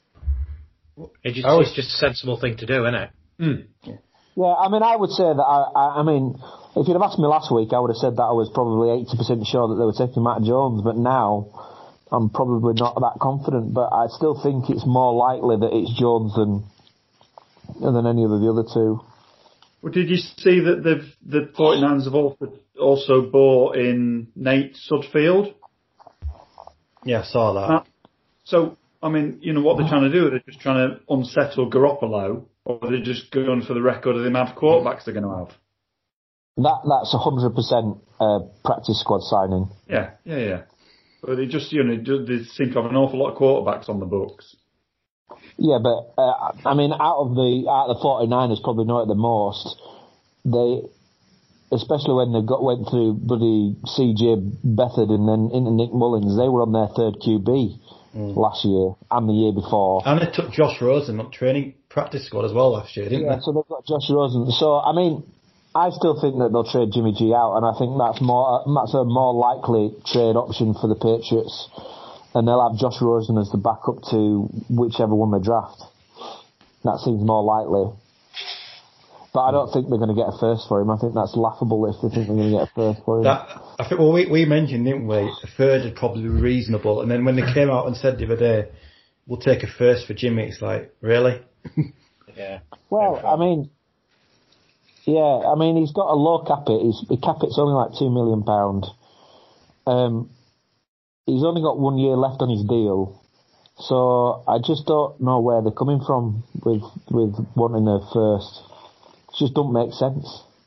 It's just, it's just a sensible thing to do, isn't it? Mm. Yeah, I mean, I would say that, I, I, I mean, if you'd have asked me last week, I would have said that I was probably eighty percent sure that they were taking Mac Jones, but now I'm probably not that confident, but I still think it's more likely that it's Jones than, than any of the other two. Well, did you see that the the forty-niners have also, also bought in Nate Sudfeld? Yeah, I saw that. Uh, so, I mean, you know, what they're trying to do, they're just trying to unsettle Garoppolo, or they're just going for the record of the amount of quarterbacks they're going to have? That That's a one hundred percent uh, practice squad signing. Yeah, yeah, yeah. But they just, you know, they seem to have an awful lot of quarterbacks on the books. Yeah, but, uh, I mean, out of the out of the forty-niners probably know it the most. They, especially when they got went through bloody C J Beathard and then into Nick Mullins, they were on their third Q B. Mm. Last year and the year before. And they took Josh Rosen up training practice squad as well last year, didn't yeah, they? So they've got Josh Rosen. So, I mean, I still think that they'll trade Jimmy G out, and I think that's more that's a more likely trade option for the Patriots. And they'll have Josh Rosen as the backup to whichever one they draft. That seems more likely. But I don't think they're going to get a first for him. I think that's laughable if they think they're going to get a first for him. That, I think, well, we, we mentioned, didn't we, a third would probably be reasonable. And then when they came out and said the other day, we'll take a first for Jimmy, it's like, really? Yeah. Well, I mean, yeah, I mean, he's got a low cap it. His, his cap it's only like two million pounds. Um, he's only got one year left on his deal. So I just don't know where they're coming from with with wanting a first. It just don't make sense.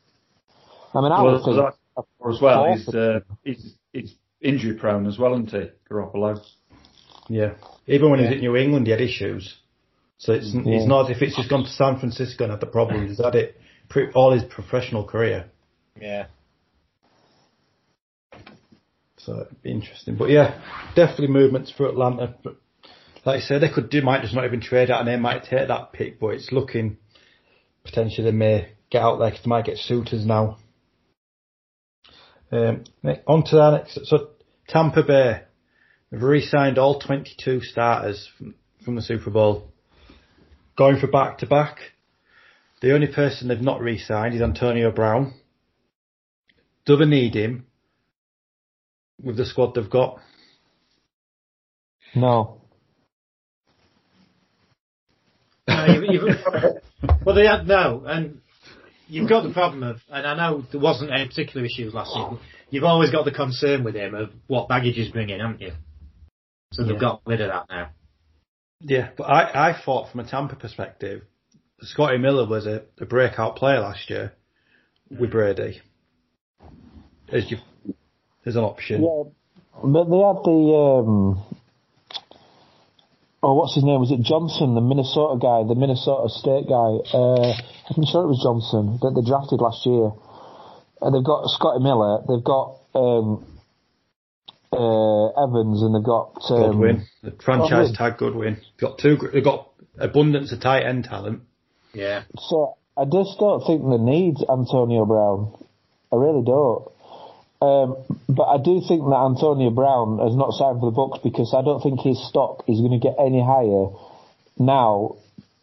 I mean, I well, would think... That, as well, he's, uh, he's, he's injury prone as well, isn't he, Garoppolo? Yeah. Even when yeah. he was at New England, he had issues. So it's, yeah. it's not as if it's just gone to San Francisco and had the problem. He's had it pretty, all his professional career. Yeah. So it'd be interesting. But yeah, definitely movements for Atlanta. But like I said, they could do, might just not even trade out and they might take that pick, but it's looking... Potentially they may get out there because they might get suitors now. Um, on to our next. So Tampa Bay have re-signed all twenty-two starters from, from the Super Bowl. Going for back-to-back. The only person they've not re-signed is Antonio Brown. Do they need him with the squad they've got? No. No, you've, you've, well, they had no, and you've got the problem of, and I know there wasn't any particular issues last season. you've always got the concern with him of what baggage he's bringing, haven't you? So they've Yeah. got rid of that now. Yeah, but I, I thought from a Tampa perspective, Scotty Miller was a, a breakout player last year with Brady as you as an option. Yeah, but they had the um, oh, what's his name? Was it Johnson, the Minnesota guy, the Minnesota State guy? Uh, I'm sure it was Johnson that they drafted last year. And they've got Scotty Miller, they've got um, uh, Evans, and they've got um, Goodwin, the franchise Goodwin. tag Goodwin. Got two. They've got abundance of tight end talent. Yeah. So I just don't think they need Antonio Brown. I really don't. Um, but I do think that Antonio Brown has not signed for the Bucks because I don't think his stock is going to get any higher now.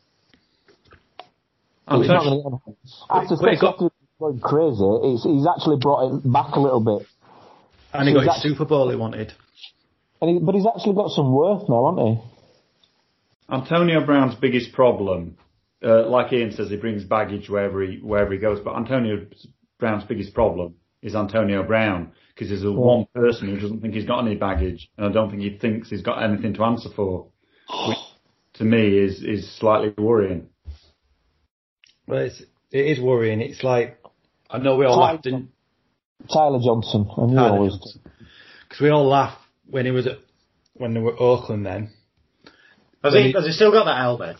It's not gonna get after, but he got- after going crazy, it's, he's actually brought it back a little bit. And he So got he's his actually- Super Bowl he wanted. And he, but he's actually got some worth now, hasn't he? Antonio Brown's biggest problem, uh, like Ian says, he brings baggage wherever he wherever he goes. But Antonio Brown's biggest problem is Antonio Brown because there's a Yeah. one person who doesn't think he's got any baggage, and I don't think he thinks he's got anything to answer for, which to me is is slightly worrying. Well, it's, it is worrying. It's like I know we all Tyler, laughed in Tyler Johnson. I knew always. because we all laughed when he was at when they were at Oakland. Then Has When he, he- has he still got that helmet?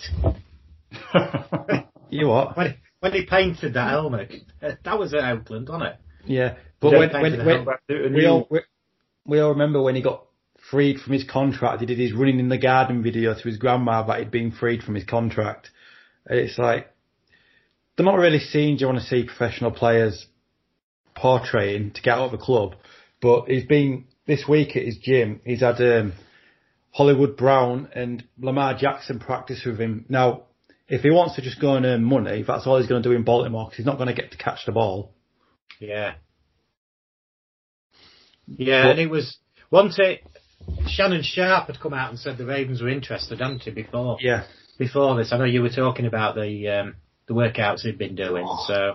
you what? When he, when he painted that helmet, uh, that was at Oakland, wasn't it? Yeah, but Yeah, when, painted when, the when helmet. we all we, we all remember when he got freed from his contract, he did his running in the garden video to his grandma that he'd been freed from his contract. It's like they're not really scenes you want to see professional players portraying to get out of the club. But he's been this week at his gym. He's had um, Hollywood Brown and Lamar Jackson practice with him. Now, if he wants to just go and earn money, that's all he's going to do in Baltimore because he's not going to get to catch the ball. Yeah. Yeah, But- and it was once it. Shannon Sharp had come out and said the Ravens were interested, hadn't he? Before, Yeah. before this, I know you were talking about the um, the workouts he'd been doing. So,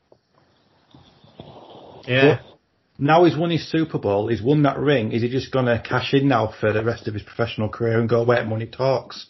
yeah, But now he's won his Super Bowl, he's won that ring. Is he just going to cash in now for the rest of his professional career and go where money talks?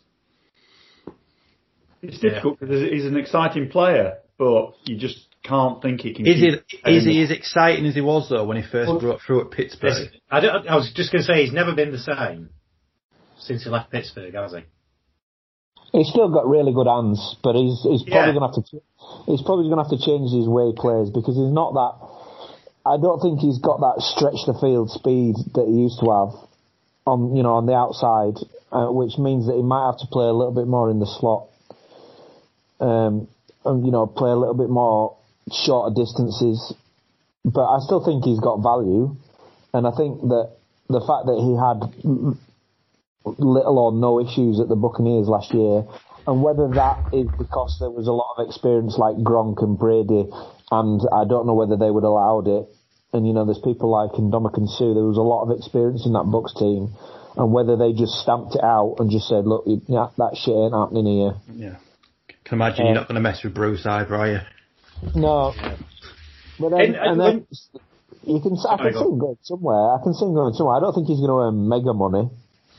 It's difficult because he's an exciting player, but you just can't think he can. Is keep he is he as exciting as he was though when he first broke through at Pittsburgh? It's- I, don't, I was just going to say he's never been the same since he left Pittsburgh, has he? He's still got really good hands, but he's he's probably Yeah. going to have to ch- he's probably going to have to change his way he plays because he's not that. I don't think he's got that stretch the field speed that he used to have on you know on the outside, uh, which means that he might have to play a little bit more in the slot, um, and you know play a little bit more shorter distances. But I still think he's got value, and I think that the fact that he had little or no issues at the Buccaneers last year, and whether that is because there was a lot of experience like Gronk and Brady, and I don't know whether they would have allowed it. And you know, there's people like Ndamukong Suh. There was a lot of experience in that Bucs team, and whether they just stamped it out and just said, "Look, you, that, that shit ain't happening here." Yeah, can imagine you're not going to mess with Bruce either, are you? No, but then, And- and, and then when- you can. I Sorry, can go see on. him going somewhere. I can see him going somewhere. I don't think he's going to earn mega money.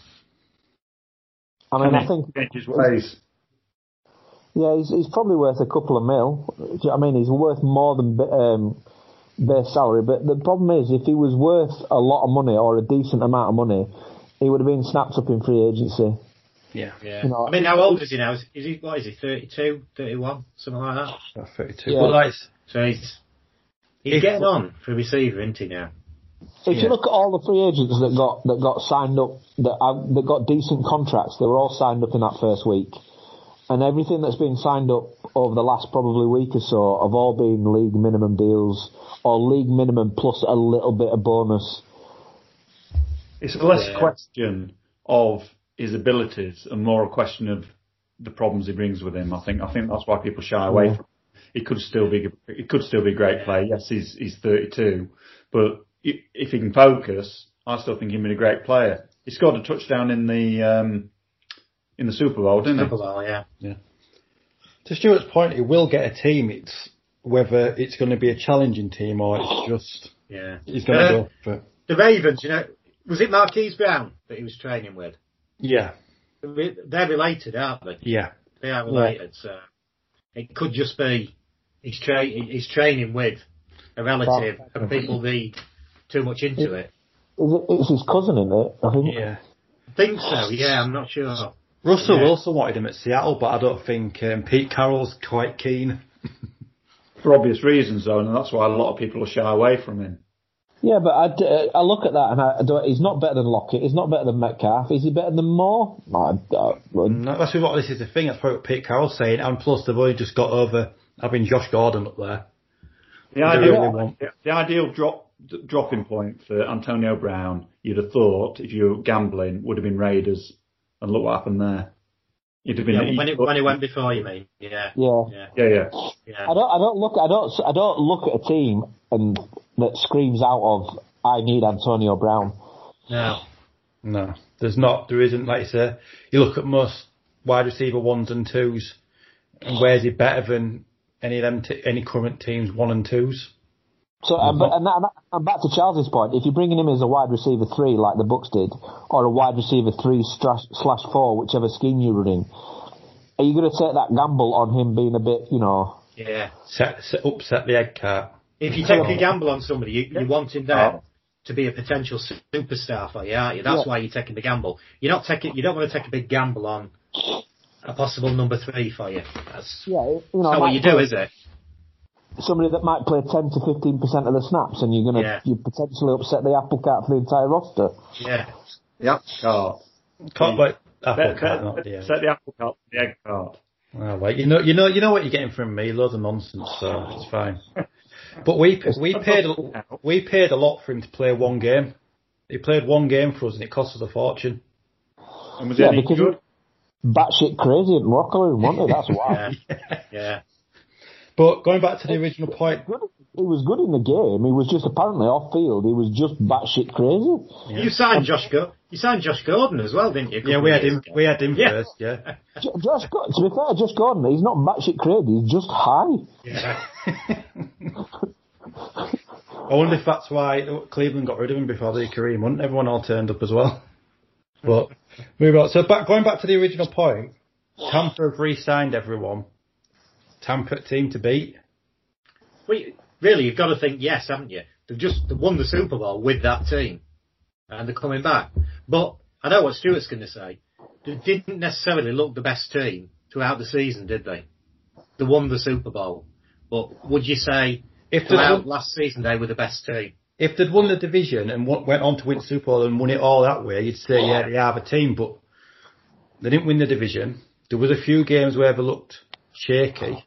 I mean, I think. change his ways. Yeah, he's, he's probably worth a couple of mil. Do you know what I mean? He's worth more than um, base salary. But the problem is, if he was worth a lot of money or a decent amount of money, he would have been snapped up in free agency. Yeah. Yeah. You know, I mean, how old is he now? Is, is he, what is he, thirty-two, thirty-one, something like that? About thirty-two. Yeah. But like, So he's he's If- getting on for a receiver, isn't he now? If Yeah. you look at all the free agents that got that got signed up, that have, that got decent contracts, they were all signed up in that first week, and everything that's been signed up over the last probably week or so have all been league minimum deals or league minimum plus a little bit of bonus. It's less Yeah. a question of his abilities and more a question of the problems he brings with him. I think I think that's why people shy away Yeah. from him. He could still be he could still be a great player. Yes, he's he's thirty-two, but i- if he can focus, I still think he'd be a great player. He scored a touchdown in the um, in the Super Bowl, didn't Super he? Bowl, yeah. yeah. To Stuart's point, he will get a team. It's whether it's going to be a challenging team or it's just Yeah. He's going to uh, go for it. The Ravens, you know, was it Marquise Brown that he was training with? Yeah. They're related, aren't they? Yeah. They are related, yeah. So it could just be he's, tra- he's training with a relative and people read too much into it. it. It's his cousin, isn't it? I think. Yeah. I think so, yeah, I'm not sure. Russell yeah. Wilson wanted him at Seattle, but I don't think um, Pete Carroll's quite keen. For obvious reasons, though, and that's why a lot of people will shy away from him. Yeah, but I, I look at that and I, I don't, he's not better than Lockett. He's not better than Metcalf. Is he better than Moore? No, no, that's what this is the thing. That's what Pete Carroll's saying. And plus, they've only just got over having Josh Gordon up there. The ideal, really the ideal drop dropping point for Antonio Brown, you'd have thought, if you were gambling, would have been Raiders. And look what happened there. You'd have been yeah, when, it, when it went before, you mean? Yeah. Yeah. Yeah. Yeah. Yeah. yeah. I don't. I don't look. I don't. I don't look at a team and that screams out of "I need Antonio Brown." No. No. There's not. There isn't. Like you say, you look at most wide receiver ones and twos, and where's he better than any of them? T- any current teams one and twos? So, uh, but, and, that, and back to Charles's point, if you're bringing him as a wide receiver three, like the Bucks did, or a wide receiver three slash, slash four, whichever scheme you're running, are you going to take that gamble on him being a bit, you know? Yeah. Set, set, upset the egg cart. If you take a gamble on somebody, you, you want him there to be a potential superstar for you, aren't you? That's yeah. why you're taking the gamble. You're not taking. You don't want to take a big gamble on a possible number three for you. That's, yeah, you know, that's not what you do, is it? Somebody that might play ten to fifteen percent of the snaps, and you're gonna yeah. you potentially upset the apple cart for the entire roster. Yeah. The apple cart. Can't wait. Apple set, cart, set, not the egg. Set the apple cart for the egg cart. Oh, wait, you know, you know, you know what you're getting from me. Loads of nonsense, so it's fine. But we we paid we paid a lot for him to play one game. He played one game for us, and it cost us a fortune. And was yeah, any because good? Batshit crazy in locker room, wasn't it? That's why. yeah. yeah. But going back to the original point, he was good in the game. He was just apparently off field. He was just batshit crazy. Yeah. You signed Josh Go- You signed Josh Gordon as well, didn't you? Yeah, we had him. Ago? We had him yeah. first. Yeah. Josh, to be fair, Josh Gordon, he's not batshit crazy. He's just high. Yeah. I wonder if that's why Cleveland got rid of him before the Kareem. Wouldn't everyone all turned up as well? But move on. So back, going back to the original point, Tampa have re-signed everyone. Tampa team to beat. Well, really, you've got to think yes, haven't you? They've just they've won the Super Bowl with that team, and they're coming back. But I know what Stuart's going to say. They didn't necessarily look the best team throughout the season, did they? They won the Super Bowl, but would you say if throughout last season they were the best team? If they'd won the division and went on to win the Super Bowl and won it all that way, you'd say yeah, they have a team. But they didn't win the division. There was a few games where they looked shaky.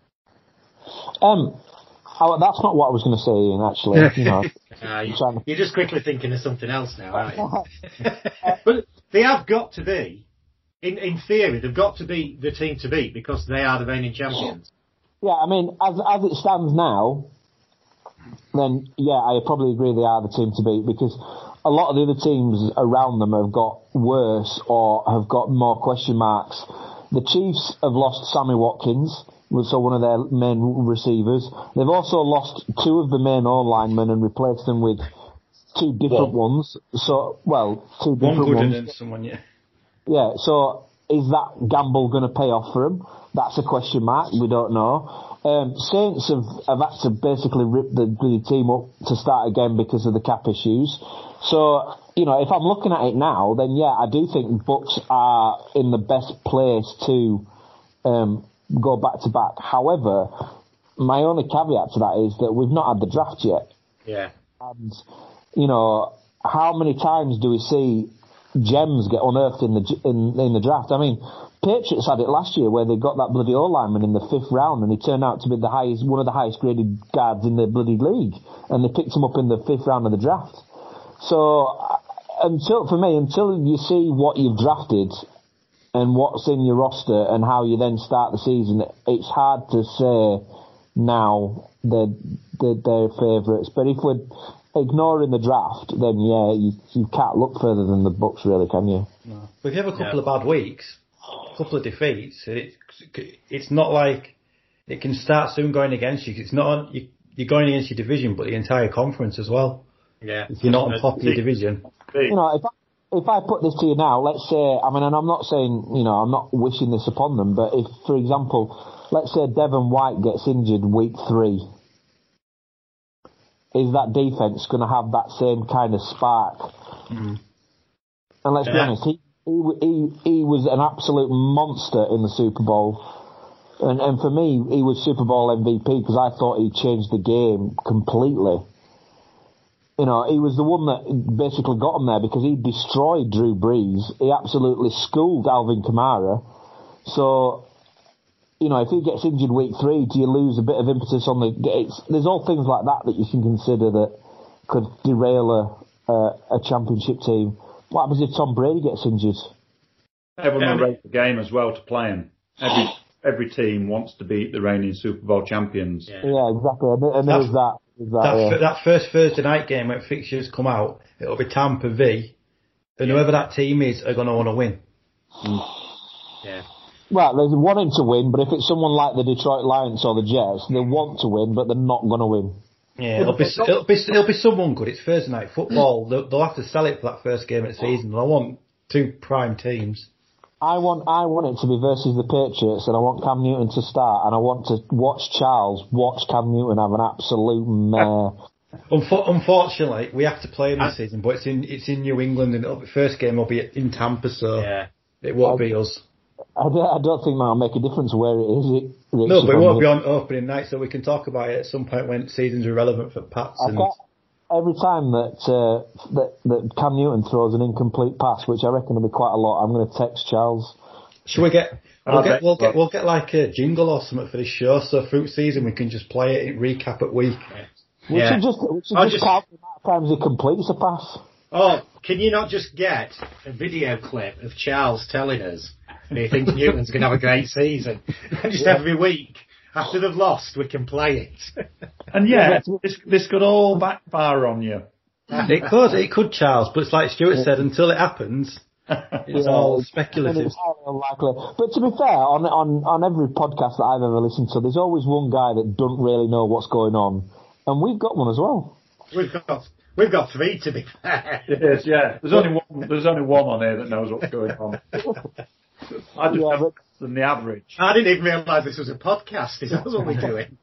Um, oh, that's not what I was going to say, Ian, actually. You know, uh, you, to... You're just quickly thinking of something else now, aren't you? But they have got to be, in, in theory, they've got to be the team to beat because they are the reigning champions. Yeah, I mean, as as it stands now, then, yeah, I probably agree they are the team to beat because a lot of the other teams around them have got worse or have got more question marks. The Chiefs have lost Sammy Watkins, so one of their main receivers. They've also lost two of the main O-linemen and replaced them with two different well, ones. So, well, two different one good ones. and then someone, yeah. Yeah, so is that gamble going to pay off for them? That's a question mark. We don't know. Um, Saints have, have had to basically rip the, the team up to start again because of the cap issues. So, you know, if I'm looking at it now, then yeah, I do think Bucks are in the best place to um, go back to back. However, my only caveat to that is that we've not had the draft yet. Yeah. And, you know, how many times do we see gems get unearthed in the in, in the draft? I mean, Patriots had it last year where they got that bloody O-lineman in the fifth round and he turned out to be the highest, one of the highest graded guards in the bloody league. And they picked him up in the fifth round of the draft. So, until, for me, until you see what you've drafted and what's in your roster and how you then start the season, it's hard to say now that they're, they're favourites. But if we're ignoring the draft, then yeah, you, you can't look further than the Bucks, really, can you? No. But if you have a couple yeah. of bad weeks, a couple of defeats, it, it's not like it can start soon going against you. It's not you, you're going against your division, but the entire conference as well. Yeah. If you're not on top of your division. You know, if I, if I put this to you now, let's say, I mean, and I'm not saying, you know, I'm not wishing this upon them, but if, for example, let's say Devon White gets injured week three, is that defence going to have that same kind of spark? Mm. And let's yeah. be honest, he, he he he was an absolute monster in the Super Bowl. And and for me, he was Super Bowl M V P because I thought he changed the game completely. You know, he was the one that basically got him there because he destroyed Drew Brees. He absolutely schooled Alvin Kamara. So, you know, if he gets injured week three, do you lose a bit of impetus on the... It's, there's all things like that that you can consider that could derail a, uh, a championship team. What happens if Tom Brady gets injured? Everyone will rate the game as well to play him. Every every team wants to beat the reigning Super Bowl champions. Yeah, yeah exactly. And, and there's that. There's that, that, yeah. that first Thursday night game when fixtures come out, it'll be Tampa V, and whoever that team is are going to want to win. Mm. Yeah. Well, there's wanting to win, but if it's someone like the Detroit Lions or the Jets, they want to win, but they're not going to win. Yeah, it'll be, it'll be it'll be someone good. It's Thursday night football. They'll, they'll have to sell it for that first game of the season. And I want two prime teams. I want I want it to be versus the Patriots, and I want Cam Newton to start, and I want to watch Charles watch Cam Newton have an absolute mare. Unfortunately, we have to play him this season, but it's in it's in New England, and the first game will be in Tampa, so yeah. it won't I, be us. I don't, I don't think that'll make a difference where it is. It, no, but it won't be on opening night, so we can talk about it at some point when seasons are relevant for Pats. And every time that, uh, that that Cam Newton throws an incomplete pass, which I reckon will be quite a lot, I'm going to text Charles. Should we get? We'll get, we'll get we'll get like a jingle or something for this show. So through season we can just play it, recap at week. We yeah. should just we should just count the amount of times he completes a pass. Oh, can you not just get a video clip of Charles telling us and he thinks Newton's going to have a great season? And just yeah. every week, after they've lost, we can play it. And yeah, this, this could all backfire on you. It could, it could, Charles, but it's like Stuart said, until it happens, it's yeah, all speculative. It's highly unlikely. But to be fair, on, on, on every podcast that I've ever listened to, there's always one guy that doesn't really know what's going on. And we've got one as well. We've got... We've got three, to be fair. It is, yeah. There's only one. There's only one on here that knows what's going on. I just yeah, think but, than the average. I didn't even realise this was a podcast. Is that what we're doing?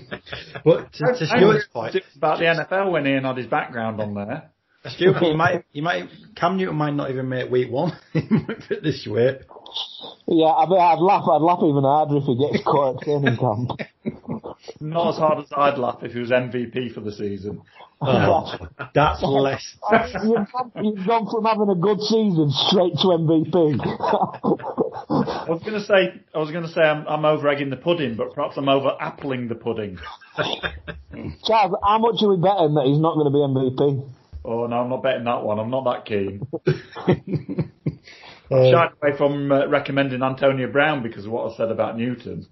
But to, to Stuart's point, it's about the N F L when Ian had his background on there. Stuart, you might, you might, Cam Newton might not even make week one this way. Yeah, I mean, I'd laugh. I'd laugh even harder if he gets caught at training camp. Not as hard as I'd laugh if he was M V P for the season. Oh, that's less. you've, gone, you've gone from having a good season straight to M V P. I was going to say, I was going to say, I'm, I'm over egging the pudding, but perhaps I'm over appling the pudding. Charles, how much are we betting that he's not going to be M V P? Oh no, I'm not betting that one. I'm not that keen. I'm shying away from uh, recommending Antonio Brown because of what I said about Newton.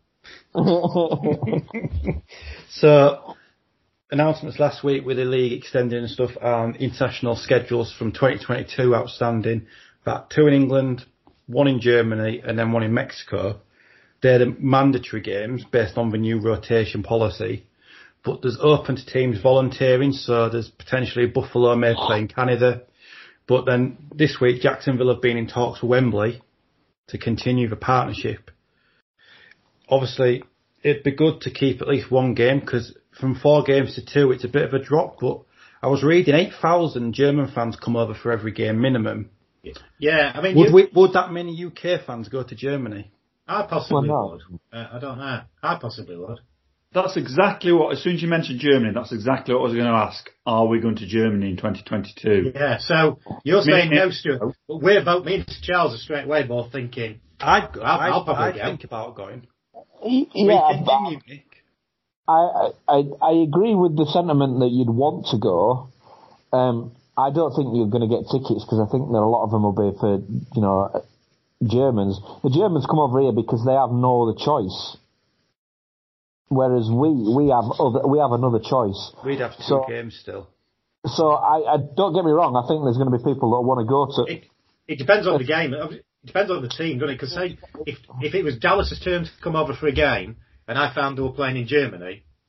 So, announcements last week with the league extending and stuff, and international schedules from twenty twenty-two outstanding. About two in England, one in Germany, and then one in Mexico. They're the mandatory games based on the new rotation policy. But there's open to teams volunteering, so there's potentially Buffalo may play in Canada. But then this week, Jacksonville have been in talks with Wembley to continue the partnership. Obviously, it'd be good to keep at least one game, because from four games to two, it's a bit of a drop. But I was reading eight thousand German fans come over for every game minimum. Yeah, I mean... Would, you... we, would that many U K fans go to Germany? I possibly well, would. Uh, I don't know. I possibly would. That's exactly what, as soon as you mentioned Germany, that's exactly what I was going to ask. Are we going to Germany in twenty twenty-two? Yeah, so you're saying no, Stuart. But we're both, me and Charles are straight away both thinking, I'd go. I'll, I'd, I'll probably I'd go. think about going. Yeah, I, I, I agree with the sentiment that you'd want to go. Um, I don't think you're going to get tickets because I think that a lot of them will be for, you know, Germans. The Germans come over here because they have no other choice. Whereas we, we have other, we have another choice. We'd have two so, games still. So I, I don't get me wrong. I think there's going to be people that want to go to. It, it depends on the game. It depends on the team, doesn't it? Because say if if it was Dallas's turn to come over for a game and I found they were playing in Germany,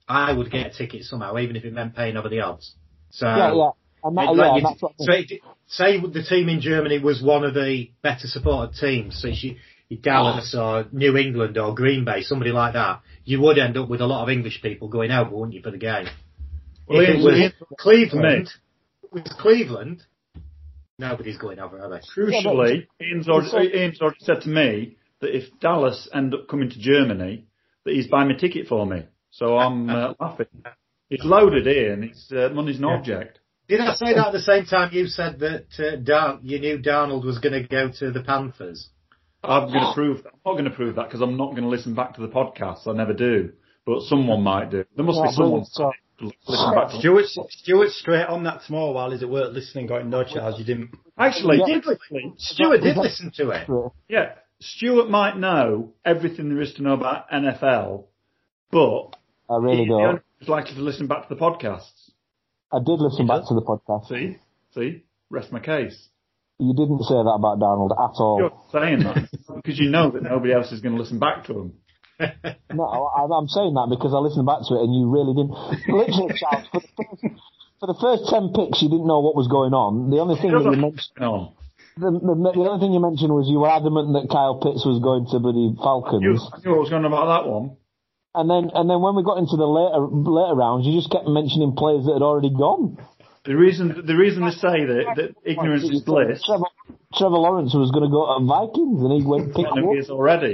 I would get a ticket somehow, even if it meant paying over the odds. So, yeah, yeah. And that, it, yeah, like and you, that's what so it, say the team in Germany was one of the better supported teams, so you, you Dallas or New England or Green Bay, somebody like that, you would end up with a lot of English people going out, wouldn't you, for the game? Well, if it Ian, was Ian, Cleveland, with Cleveland, nobody's going over, are they? Crucially, Ian's already, Ian's already said to me that if Dallas end up coming to Germany, that he's buying me a ticket for me. So I'm uh, laughing. It's loaded, Ian. It's uh, money's an yeah. object. Did I say that at the same time you said that uh, Dar- you knew Darnold was going to go to the Panthers? I'm going to prove that. I'm not going to prove that because I'm not going to listen back to the podcast. I never do. But someone might do. There must yeah, be someone so, to listen back to. Stuart, Stuart straight on that tomorrow while is it worth listening, got no charge. You didn't. Actually, yeah. did listen. Stuart did listen to it. Yeah. Stuart might know everything there is to know about N F L, but I really he, don't. He's likely to listen back to the podcasts. I did listen back to the podcast. See? See? Rest my case. You didn't say that about Darnold at all. You're saying that because you know that nobody else is going to listen back to him. No, I, I'm saying that because I listened back to it and you really didn't. Literally, Charles, for the, first, for the first ten picks, you didn't know what was going on. The only thing that you mentioned... No. The, the, the only thing you mentioned was you were adamant that Kyle Pitts was going to the Falcons. You, I knew what was going on about that one. And then, and then when we got into the later later rounds, you just kept mentioning players that had already gone. The reason, the reason they say that, that ignorance is bliss. Trevor, Trevor Lawrence was going to go to Vikings, and he went pick him up. He is already.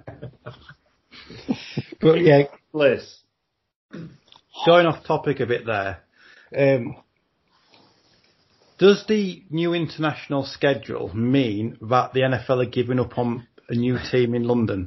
But yeah, bliss. Going off topic a bit there. Um, does the new international schedule mean that the N F L are giving up on a new team in London?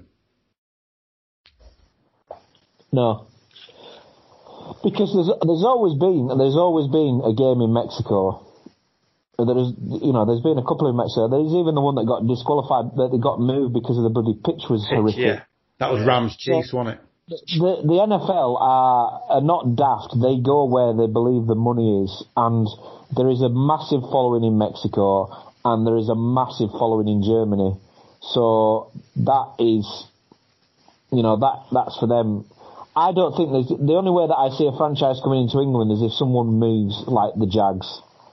No, because there's there's always been there's always been a game in Mexico. There is, you know, there's been a couple in Mexico. There's even the one that got disqualified, that they got moved because of the bloody pitch was horrific. Yeah, that was Rams Chiefs, so, wasn't it? The the N F L are, are not daft. They go where they believe the money is, and there is a massive following in Mexico, and there is a massive following in Germany. So that is, you know, that that's for them. I don't think there's, the only way that I see a franchise coming into England is if someone moves like the Jags.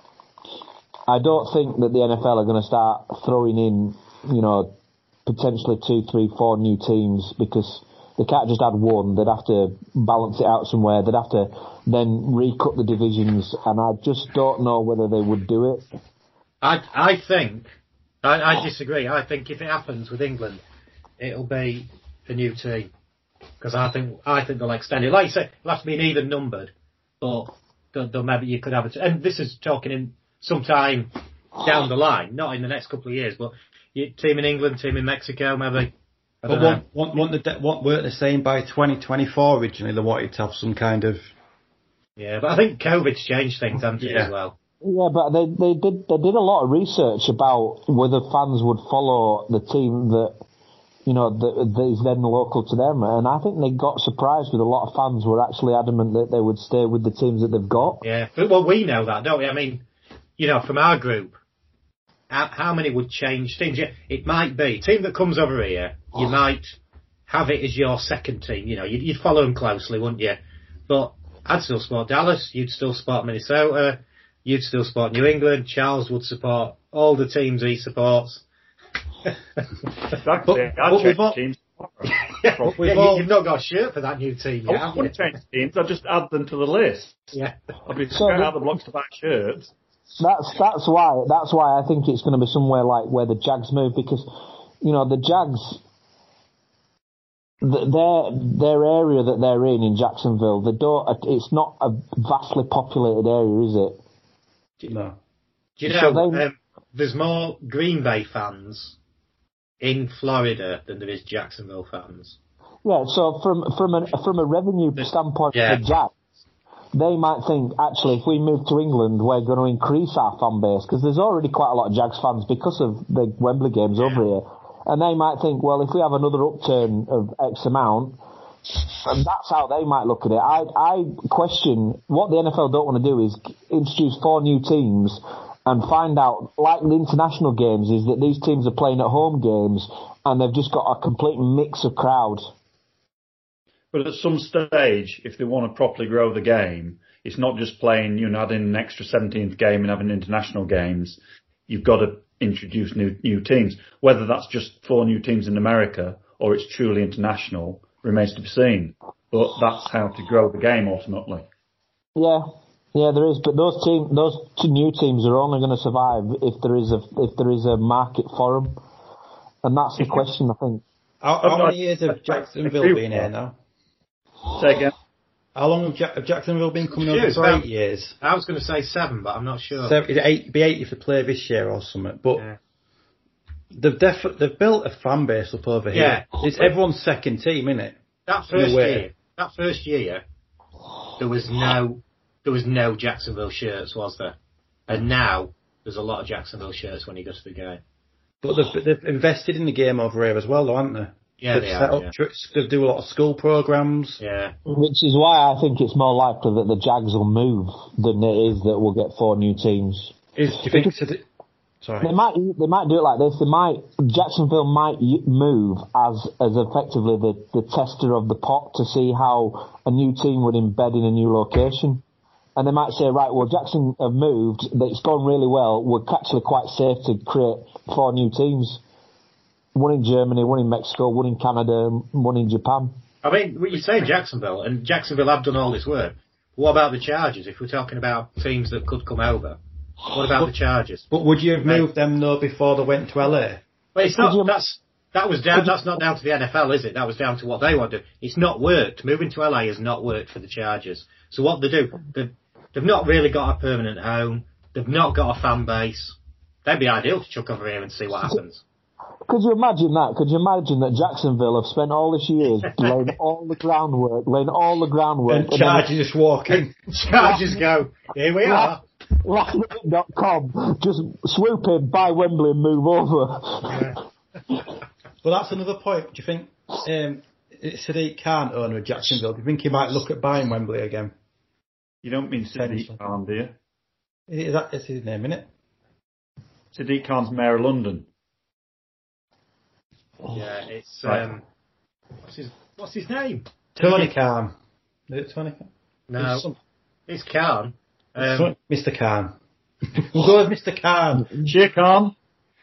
I don't think that the N F L are going to start throwing in, you know, potentially two, three, four new teams because they can't just add one. They'd have to balance it out somewhere. They'd have to then recut the divisions, and I just don't know whether they would do it. I I think I, I disagree. I think if it happens with England, it'll be a new team. Because I think I think they'll extend it. Like you say, it'll have to be an even numbered, but they'll, they'll maybe you could have it. And this is talking in sometime down the line, not in the next couple of years. But you, team in England, team in Mexico, maybe. But want, want, want the what weren't they saying by twenty twenty-four originally? They wanted to have some kind of. Yeah, but I think COVID's changed things, hasn't it, yeah. as well? Yeah, but they they did they did a lot of research about whether fans would follow the team that, you know, that, that is then local to them. And I think they got surprised with a lot of fans were actually adamant that they would stay with the teams that they've got. Yeah, but, well, we know that, don't we? I mean, you know, from our group, how, how many would change teams? It might be a team that comes over here, you might have it as your second team. You know, you'd, you'd follow them closely, wouldn't you? But I'd still support Dallas, you'd still support Minnesota, you'd still support New England, Charles would support all the teams he supports. Exactly. I'd change all, teams. Yeah, yeah, all, you've not got a shirt for that new team yet, I wouldn't change teams, I'd just add them to the list. Yeah. I'd be so going out the blocks to buy shirts. That's that's why that's why I think it's going to be somewhere like where the Jags move, because, you know, the Jags, their their area that they're in in Jacksonville, they don't. It's not a vastly populated area, is it? No. Do you know? So they, um, there's more Green Bay fans in Florida than there is Jacksonville fans. Yeah, so from from a from a revenue standpoint yeah. for Jags, they might think, actually, if we move to England, we're going to increase our fan base, because there's already quite a lot of Jags fans because of the Wembley games yeah. over here. And they might think, well, if we have another upturn of X amount, and that's how they might look at it. I I question, what the N F L don't want to do is introduce four new teams and find out, like the international games, is that these teams are playing at home games and they've just got a complete mix of crowds. But at some stage, if they want to properly grow the game, it's not just playing, you know, adding an extra seventeenth game and having international games. You've got to introduce new new teams. Whether that's just four new teams in America or it's truly international remains to be seen. But that's how to grow the game ultimately. Yeah, yeah, there is. But those team, those two new teams are only going to survive if there is a if there is a market for them, and that's the question, I think. How, how many years have Jacksonville been here now? Say again. How long have, ja- have Jacksonville been coming over for eight years? I was going to say seven, but I'm not sure. Seven, it'd eight, be eight if they play this year or something. But Yeah. they've def- they've built a fan base up over here. Yeah. It's everyone's second team, isn't it? That In a first way. year, that first year, there was no, there was no Jacksonville shirts, was there? And now there's a lot of Jacksonville shirts when you go to the game. But they've, they've invested in the game over here as well, though, haven't they? Yeah, they've they set have, up yeah. trips, they do a lot of school programs. Yeah. Which is why I think it's more likely that the Jags will move than it is that we'll get four new teams. Is, do you think? So that, sorry. They might they might do it like this. They might Jacksonville might y- move as as effectively the, the tester of the pot to see how a new team would embed in a new location. And they might say, right, well, Jackson have moved, it's gone really well, we're actually quite safe to create four new teams. One in Germany, one in Mexico, one in Canada, one in Japan. I mean, what you say Jacksonville, and Jacksonville have done all this work. What about the Chargers? If we're talking about teams that could come over, what about but, the Chargers? But would you have moved them though before they went to L A? Well, it's not. That's that was down. That's not down to the N F L, is it? That was down to what they want to do. It's not worked. Moving to L A has not worked for the Chargers. So what they do, they've, they've not really got a permanent home. They've not got a fan base. They'd be ideal to chuck over here and see what happens. Could you imagine that? Could you imagine that Jacksonville have spent all this years laying all the groundwork, laying all the groundwork, and Chargers just walk in. Chargers go, here we are. Last dot com, just swoop in, buy Wembley and move over. Yeah. Well, that's another point. Do you think um, Sadiq Khan, owner of Jacksonville, do you think he might look at buying Wembley again? You don't mean Sadiq Khan, do you? Is that is his name, isn't it? Sadiq Khan's Mayor of London. Yeah, it's Right. um, what's his what's his name? Tony Khan. Is it Tony Khan? No, It's some- it's Khan. it's Um, some- Mister Khan. We'll go with Mister Khan. Shere Khan.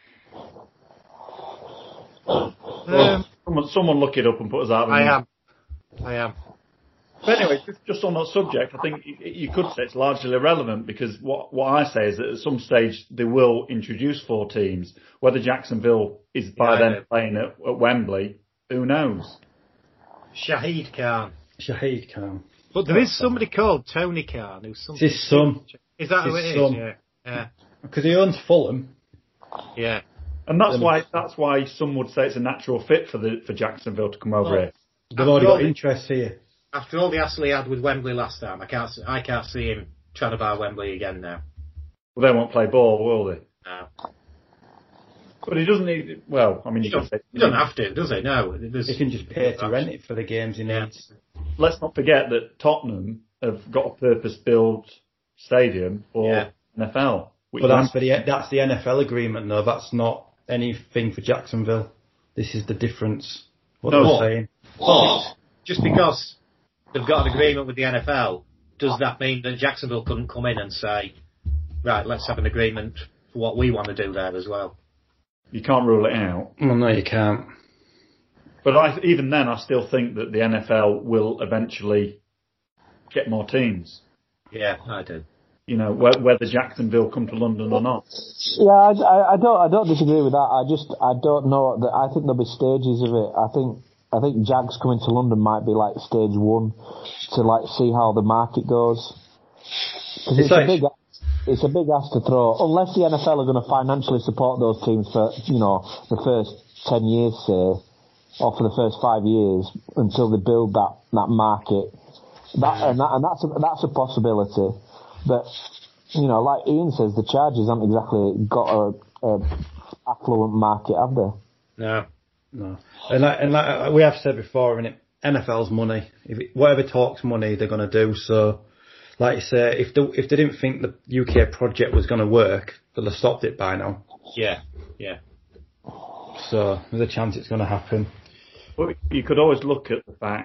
um, Someone, someone look it up and put us out. I am. I am. But anyway, just, just on that subject, I think you, you could say it's largely irrelevant because what, what I say is that at some stage they will introduce four teams. Whether Jacksonville is by Yeah, then yeah. playing at, at Wembley, who knows? Shahid Khan. Shahid Khan. But there is somebody called Tony Khan who's It's something. his son. Is that who His it son. is? Yeah. Yeah. Because he owns Fulham. Yeah. And that's Then- why that's why some would say it's a natural fit for the for Jacksonville to come over Oh. here. They've already all got the- interest here. After all the hassle he had with Wembley last time, I can't. s- I can't see him trying to buy Wembley again now. Well, they won't play ball, will they? No. But he doesn't need. Well, I mean, He you can don't, say. he don't have to, does he? No. There's, He can just pay to rent it for the games he needs. Let's not forget that Tottenham have got a purpose-built stadium for Yeah. N F L. Which But that's for the that's the N F L agreement, though. That's not anything for Jacksonville. This is the difference. What No. they're saying. But just because they've got an agreement with the N F L, does that mean that Jacksonville couldn't come in and say, right, let's have an agreement for what we want to do there as well? You can't rule it out. Well, no, you can't. But I, even then, I still think that the N F L will eventually get more teams. Yeah, I do. You know, wh- whether Jacksonville come to London or not. Yeah, I, I, I don't I don't disagree with that. I just I don't know that I think there'll be stages of it. I think I think Jags coming to London might be like stage one to like see how the market goes. 'Cause It's it's, like- a big it's a big ask to throw. Unless the N F L are going to financially support those teams for you know the first ten years, say, or for the first five years until they build that that market. That and that and that's a, that's a possibility. But, you know, like Ian says, the Chargers haven't exactly got a, a affluent market, have they? No. No. And like, and like we have said before, in it, N F L's money. If it, whatever talks money, they're going to do. So, like you say, if they, if they didn't think the U K project was going to work, they'll have stopped it by now. Yeah, yeah. So there's a chance it's going to happen. But you could always look at the fact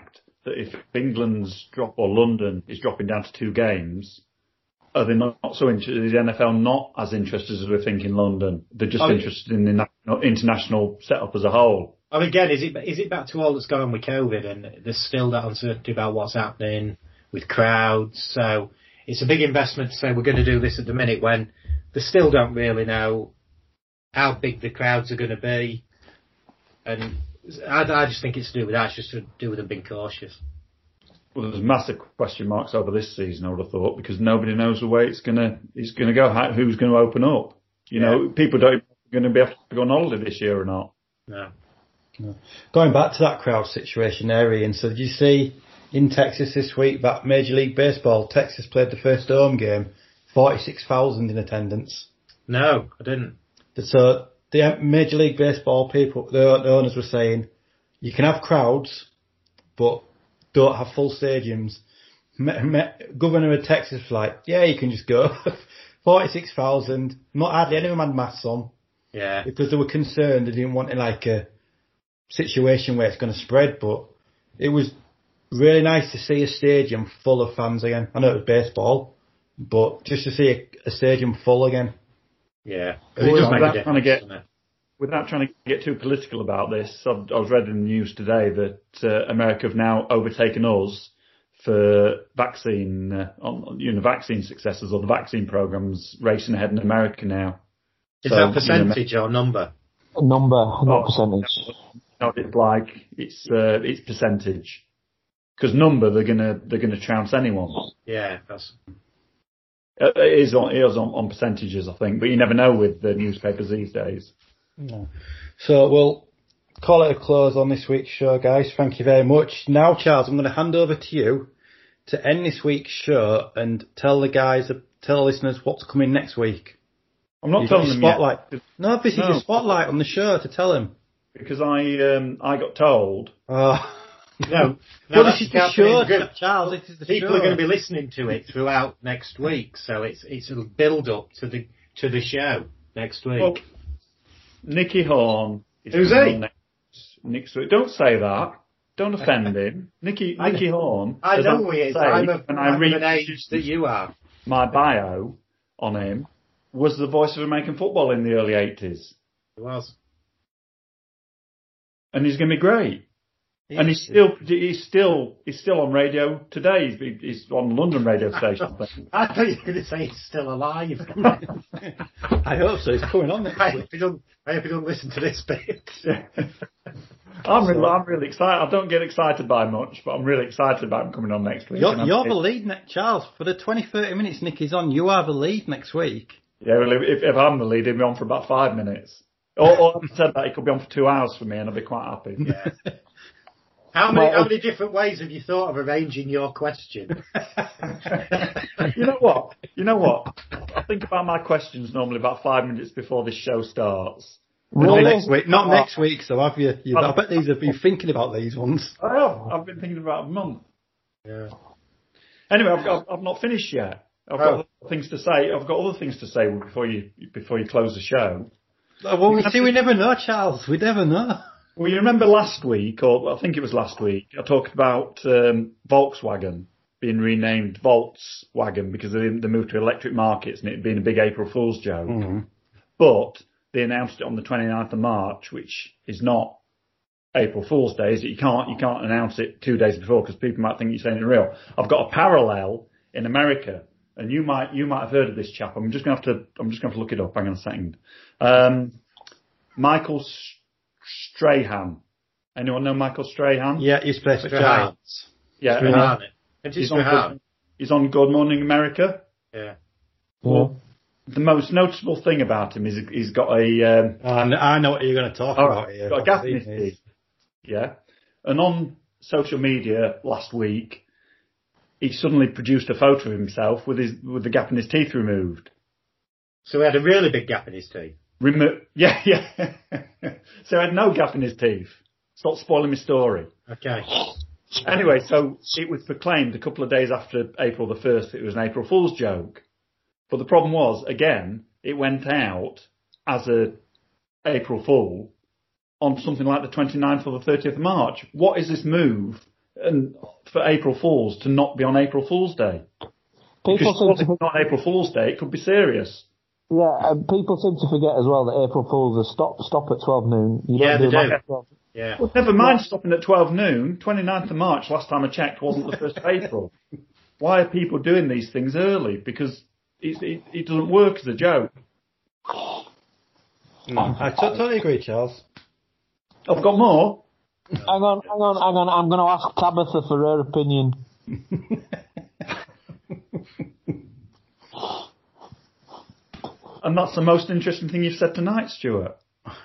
that if England's drop or London is dropping down to two games, are they not, not so interested? Is the N F L not as interested as we think in London? They're just I mean, interested in the national, international setup as a whole. I mean, again, is it is it back to all that's going on with COVID, and there's still that uncertainty about what's happening with crowds? So it's a big investment to say we're going to do this at the minute when they still don't really know how big the crowds are going to be, and I, I just think it's to do with that. It's just to do with them being cautious. Well, there's massive question marks over this season, I would have thought, because nobody knows the way it's gonna it's gonna go. How, who's going to open up? You yeah. know, people don't going to be able to go on holiday this year or not. No. no. Going back to that crowd situation there, Ian. So did you see in Texas this week that Major League Baseball, Texas played the first home game, forty-six thousand in attendance? No, I didn't. So the Major League Baseball people, the, the owners were saying, you can have crowds, but don't have full stadiums. Me, me, Governor of Texas was like, yeah, you can just go. forty-six thousand, not hardly anyone had masks on. Yeah. Because they were concerned, they didn't want like a situation where it's going to spread, but it was really nice to see a stadium full of fans again. I know it was baseball, but just to see a, a stadium full again. Yeah. Well, it does make a difference, get, doesn't it? Without trying to get too political about this, I've, I was read in the news today that uh, America have now overtaken us for vaccine, uh, on, you know, vaccine successes or the vaccine programs racing ahead in America now. Is so, that percentage you know, or number? Number, not oh, percentage. No, it's like it's uh, it's percentage. Because number, they're gonna they're gonna trounce anyone. Yeah, that's. It is on it is on, on percentages, I think, but you never know with the newspapers these days. No. So we'll call it a close on this week's show, guys. Thank you very much. Now, Charles, I'm going to hand over to you to end this week's show and tell the guys, tell the listeners what's coming next week. I'm not You've telling them spotlight. yet. No, this no. is your spotlight on the show to tell them. Because I um, I got told. Oh. No, no well, this is the show, Charles. This is the People show. are going to be listening to it throughout next week, so it's it's a build up to the to the show next week. Well, Nicky Horn is Who's he? Next, next week. Don't say that. Don't offend him. Nicky Nicky Horn. I know who he is. I'm of I an age that you are. My bio on him was the voice of American football in the early eighties. He was. And he's going to be great. He and he's still, he's still, he's still on radio today. He's, he's on London radio station. I thought you were going to say he's still alive. I hope so. He's coming on next I week. hope he don't, I hope he don't listen to this bit. I'm really, I'm really excited. I don't get excited by much, but I'm really excited about him coming on next week. You're, you're the lead, ne- Charles. For the twenty, thirty minutes Nicky's on, you are the lead next week. Yeah, well, if, if I'm the lead, he'll be on for about five minutes. Or, or I said that he could be on for two hours for me, and I'll be quite happy. Yeah. How many, well, how many different ways have you thought of arranging your question? You know what? You know what? I think about my questions normally about five minutes before this show starts. Not next week. Not next week. So have you? you I bet these have been thinking about these ones. I have. I've been thinking about a month. Yeah. Anyway, I've, I've, I've not finished yet. I've oh. got other things to say. I've got other things to say before you before you close the show. Well, we see. We never know, Charles. We never know. Well, you remember last week, or I think it was last week, I talked about um, Volkswagen being renamed Volkswagen because they, they moved to electric markets and it had been a big April Fool's joke. Mm-hmm. But they announced it on the twenty-ninth of March, which is not April Fool's Day, is it? You can't, you can't announce it two days before because people might think you're saying it real. I've got a parallel in America, and you might, you might have heard of this chap. I'm just going to have to, I'm just going to look it up. Hang on a second. Um, Michael Strahan. Anyone know Michael Strahan? Yeah, he's played for Giants. Yeah, Strahan. He's, he's, on Good, he's on Good Morning America. Yeah. Well, the most noticeable thing about him is he's got a... Um, I know what you're going to talk oh, about here. Got a gap in his teeth. Yeah. And on social media last week, he suddenly produced a photo of himself with his with the gap in his teeth removed. So he had a really big gap in his teeth? Remo- yeah, yeah. So he had no gap in his teeth. Stop spoiling my story. Okay. Anyway, so it was proclaimed a couple of days after April the first that it was an April Fool's joke. But the problem was, again, it went out as a April Fool on something like the twenty-ninth or the thirtieth of March. What is this move and for April Fools to not be on April Fool's Day. People Because seem if to it's not April Fool's Day, it could be serious. Yeah, and people seem to forget as well that April Fools are stop stop at twelve noon. You Yeah, don't they do do. them at twelve. Yeah. Well, never mind stopping at twelve noon. twenty-ninth of March, last time I checked, wasn't the first of April. Why are people doing these things early? Because it, it, it doesn't work as a joke. No, I t- totally agree, Charles. I've got more. Hang on, hang on, hang on. I'm going to ask Tabitha for her opinion. And that's the most interesting thing you've said tonight, Stuart.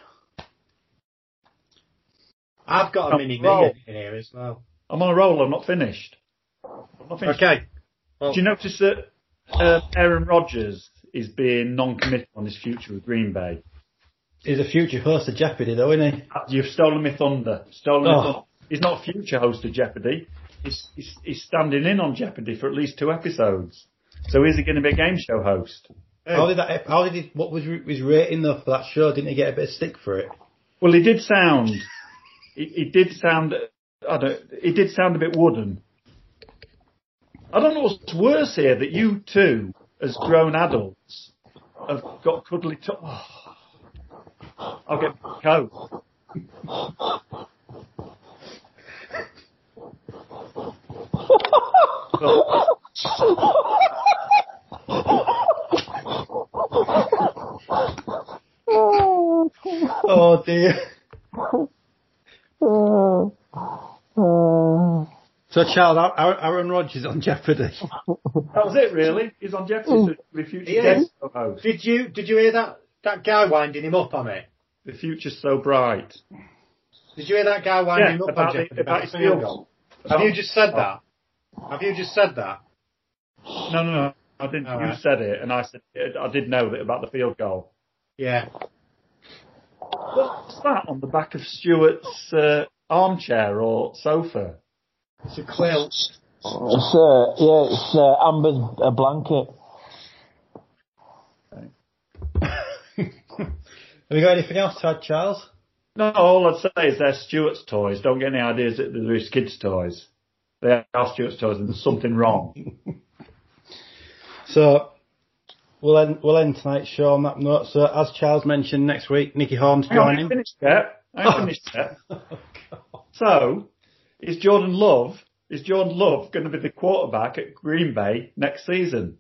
I've got a I'm mini roll. me in here as well. I'm on a roll. I'm not finished. I'm not finished. Okay. Well, Do you notice that uh, Aaron Rodgers is being non-committal on his future with Green Bay? He's a future host of Jeopardy, though, isn't he? You've stolen my thunder. Stolen Oh. my thunder. He's not a future host of Jeopardy. He's, he's, he's standing in on Jeopardy for at least two episodes. So is he going to be a game show host? How did that? How did he? What was his rating though for that show? Didn't he get a bit of stick for it? Well, he did sound. He, he did sound. I don't. He did sound a bit wooden. I don't know what's worse here, that you two, as grown adults, have got cuddly. To- oh, I'll get a coat. Oh dear. So, Charles, Aaron Rodgers on Jeopardy. That was it, really. He's on Jeopardy, the future Yeah. guest host. Did you did you hear that that guy winding him up on it? The future's so bright. Did you hear that guy winding Yeah, him up about on the- Jeopardy about about his the field field goal? goal. Have you just said Oh. that? Have you just said that? No, no, no. I didn't. All you right. said it, and I said I did know that about the field goal. Yeah. What's that on the back of Stuart's uh, armchair or sofa? It's a quilt. It's, uh, yeah, it's uh, Amber's a blanket. Have you got anything else to add, Charles? No, all I'd say is they're Stuart's toys. Don't get any ideas that they're his kids' toys. They are Stuart's toys, and there's something wrong. So, we'll end, we'll end tonight's show on that note. So, as Charles mentioned, next week, Nicky Horn's Hang on, I joining. ain't finished yet. I ain't finished yet. So, is Jordan Love, is Jordan Love going to be the quarterback at Green Bay next season?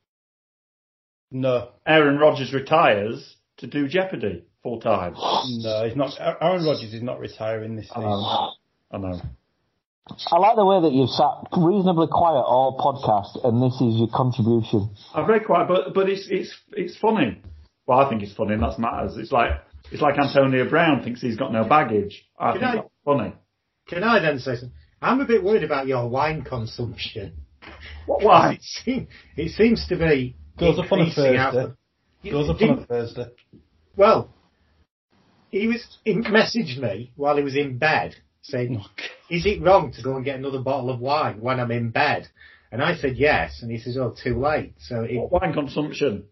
No. Aaron Rodgers retires to do Jeopardy full time. No, he's not. Aaron Rodgers is not retiring this season. I know. I like the way that you've sat reasonably quiet all podcast, and this is your contribution. I'm very quiet, but but it's it's it's funny. Well, I think it's funny, and that's matters. It's like it's like Antonio Brown thinks he's got no baggage. I Can think I- that's funny. Can I then say something? I'm a bit worried about your wine consumption. What wine? It, seem, it seems to be Goes up on a increasing out Thursday. of- Goes up Did- on a Thursday. Well, he was he messaged me while he was in bed saying, "Is it wrong to go and get another bottle of wine when I'm in bed?" And I said yes, and he says, "Oh, too late." So it, What wine consumption?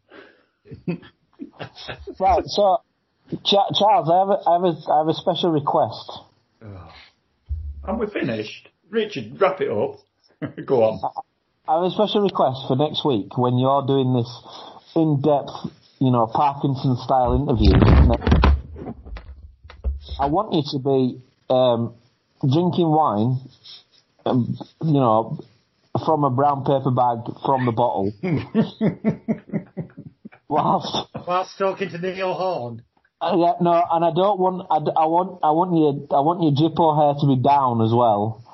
Right, so, Ch- Charles, I have, a, I, have a, I have a special request. And we're finished. Richard, wrap it up. Go on. I have a special request for next week when you're doing this in-depth, you know, Parkinson-style interview. I want you to be um, drinking wine, um, you know, from a brown paper bag from the bottle. Whilst, whilst talking to Neil Horn. uh, yeah, no, and I don't want, I, d- I want, I want your, I want your Jippo hair to be down as well.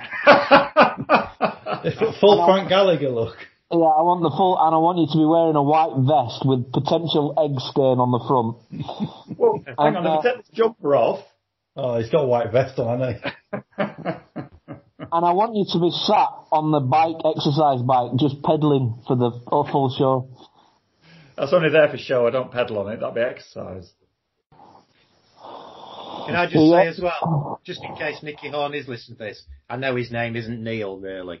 Full Frank Gallagher look. Yeah, I want the full, and I want you to be wearing a white vest with potential egg stain on the front. Well, hang on, uh, let me take this jumper off. Oh, he's got a white vest on, hasn't he? And I want you to be sat on the bike, exercise bike, just pedalling for the full show. That's only there for show. I don't pedal on it. That'd be exercise. Can I just Yeah. say as well, just in case Nicky Horn is listening to this, I know his name isn't Neil, really.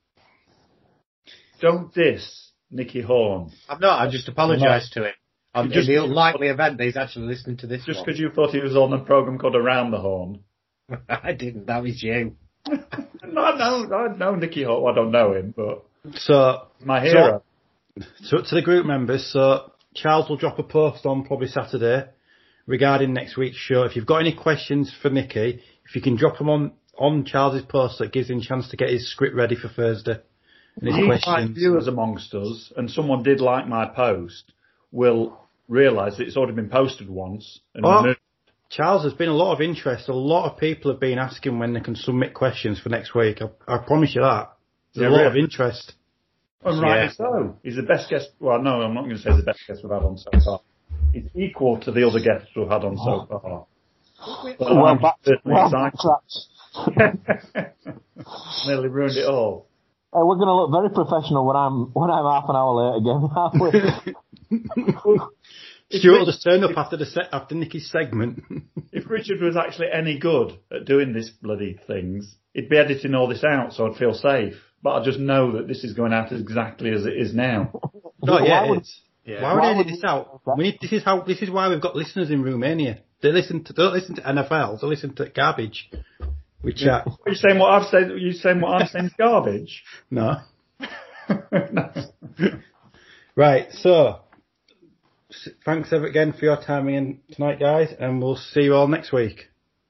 Don't diss Nicky Horn. I'm not, I just apologise to him. On You just- the unlikely event that he's actually listening to this Just one. because you thought he was on a programme called Around the Horn. I didn't, that was you. I know, I know Nicky Hall. I don't know him, but so my hero. So, so to the group members, so Charles will drop a post on probably Saturday regarding next week's show. If you've got any questions for Nicky, if you can drop them on, on Charles's post, that gives him a chance to get his script ready for Thursday. And his He questions. like viewers amongst us, and someone did like my post, will realise that it's already been posted once. And Oh, removed. Charles, there's been a lot of interest. A lot of people have been asking when they can submit questions for next week. I, I promise you that. There's Yeah, a lot really? of interest. And rightly Yeah. so. He's the best guest. Well, no, I'm not going to say he's the best guest we've had on so far. He's equal to the other guests we've had on so far. But Well, I'm back, certainly well, excited. Nearly ruined it all. Hey, we're going to look very professional when I'm when I'm half an hour late again, aren't we? Stuart will just turn up after the se- after Nicky's segment. If Richard was actually any good at doing this bloody things, he'd be editing all this out, so I'd feel safe. But I just know that this is going out exactly as it is now. Oh yeah, Why would- it is. Yeah. Why would Why I edit would this out? We need, this is how. This is why we've got listeners in Romania. They listen to. They don't listen to N F L. They listen to garbage. We chat. Are you saying what I've said? Are you saying what I'm saying is garbage? No. No. Right. So, s- thanks ever again for your time in tonight, guys, and we'll see you all next week.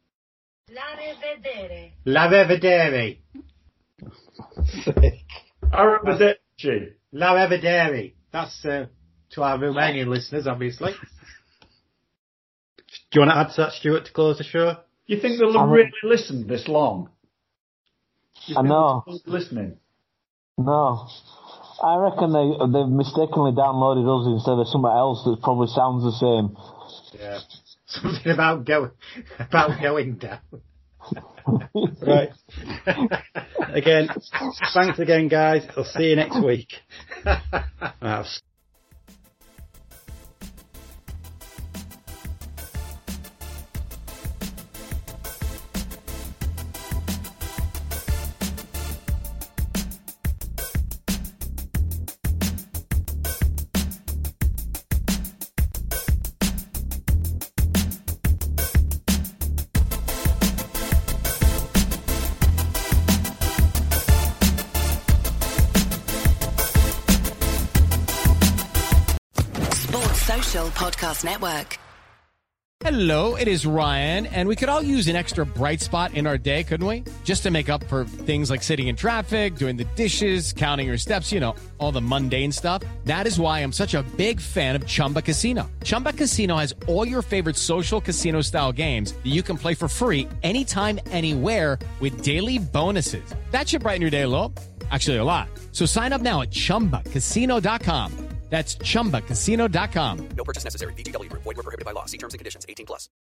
La Revedere. Arrivederci. La Revedere. That's uh, to our Romanian listeners, obviously. Do you want to add to that, Stuart, to close the show? You think they'll have I really listened this long? You I think know. they'll be listening. No. I reckon they, they've mistakenly downloaded us instead of something else that probably sounds the same. Yeah. Something about go about going down. Right. Again, thanks again, guys. I'll see you next week. Right, Sports Social Podcast Network. Hello, it is Ryan, and we could all use an extra bright spot in our day, couldn't we? Just to make up for things like sitting in traffic, doing the dishes, counting your steps, you know, all the mundane stuff. That is why I'm such a big fan of Chumba Casino. Chumba Casino has all your favorite social casino-style games that you can play for free anytime, anywhere with daily bonuses. That should brighten your day a little. Actually, a lot. So sign up now at chumba casino dot com. That's chumba casino dot com. No purchase necessary. V G W Group. Void where prohibited by law. See terms and conditions. eighteen plus.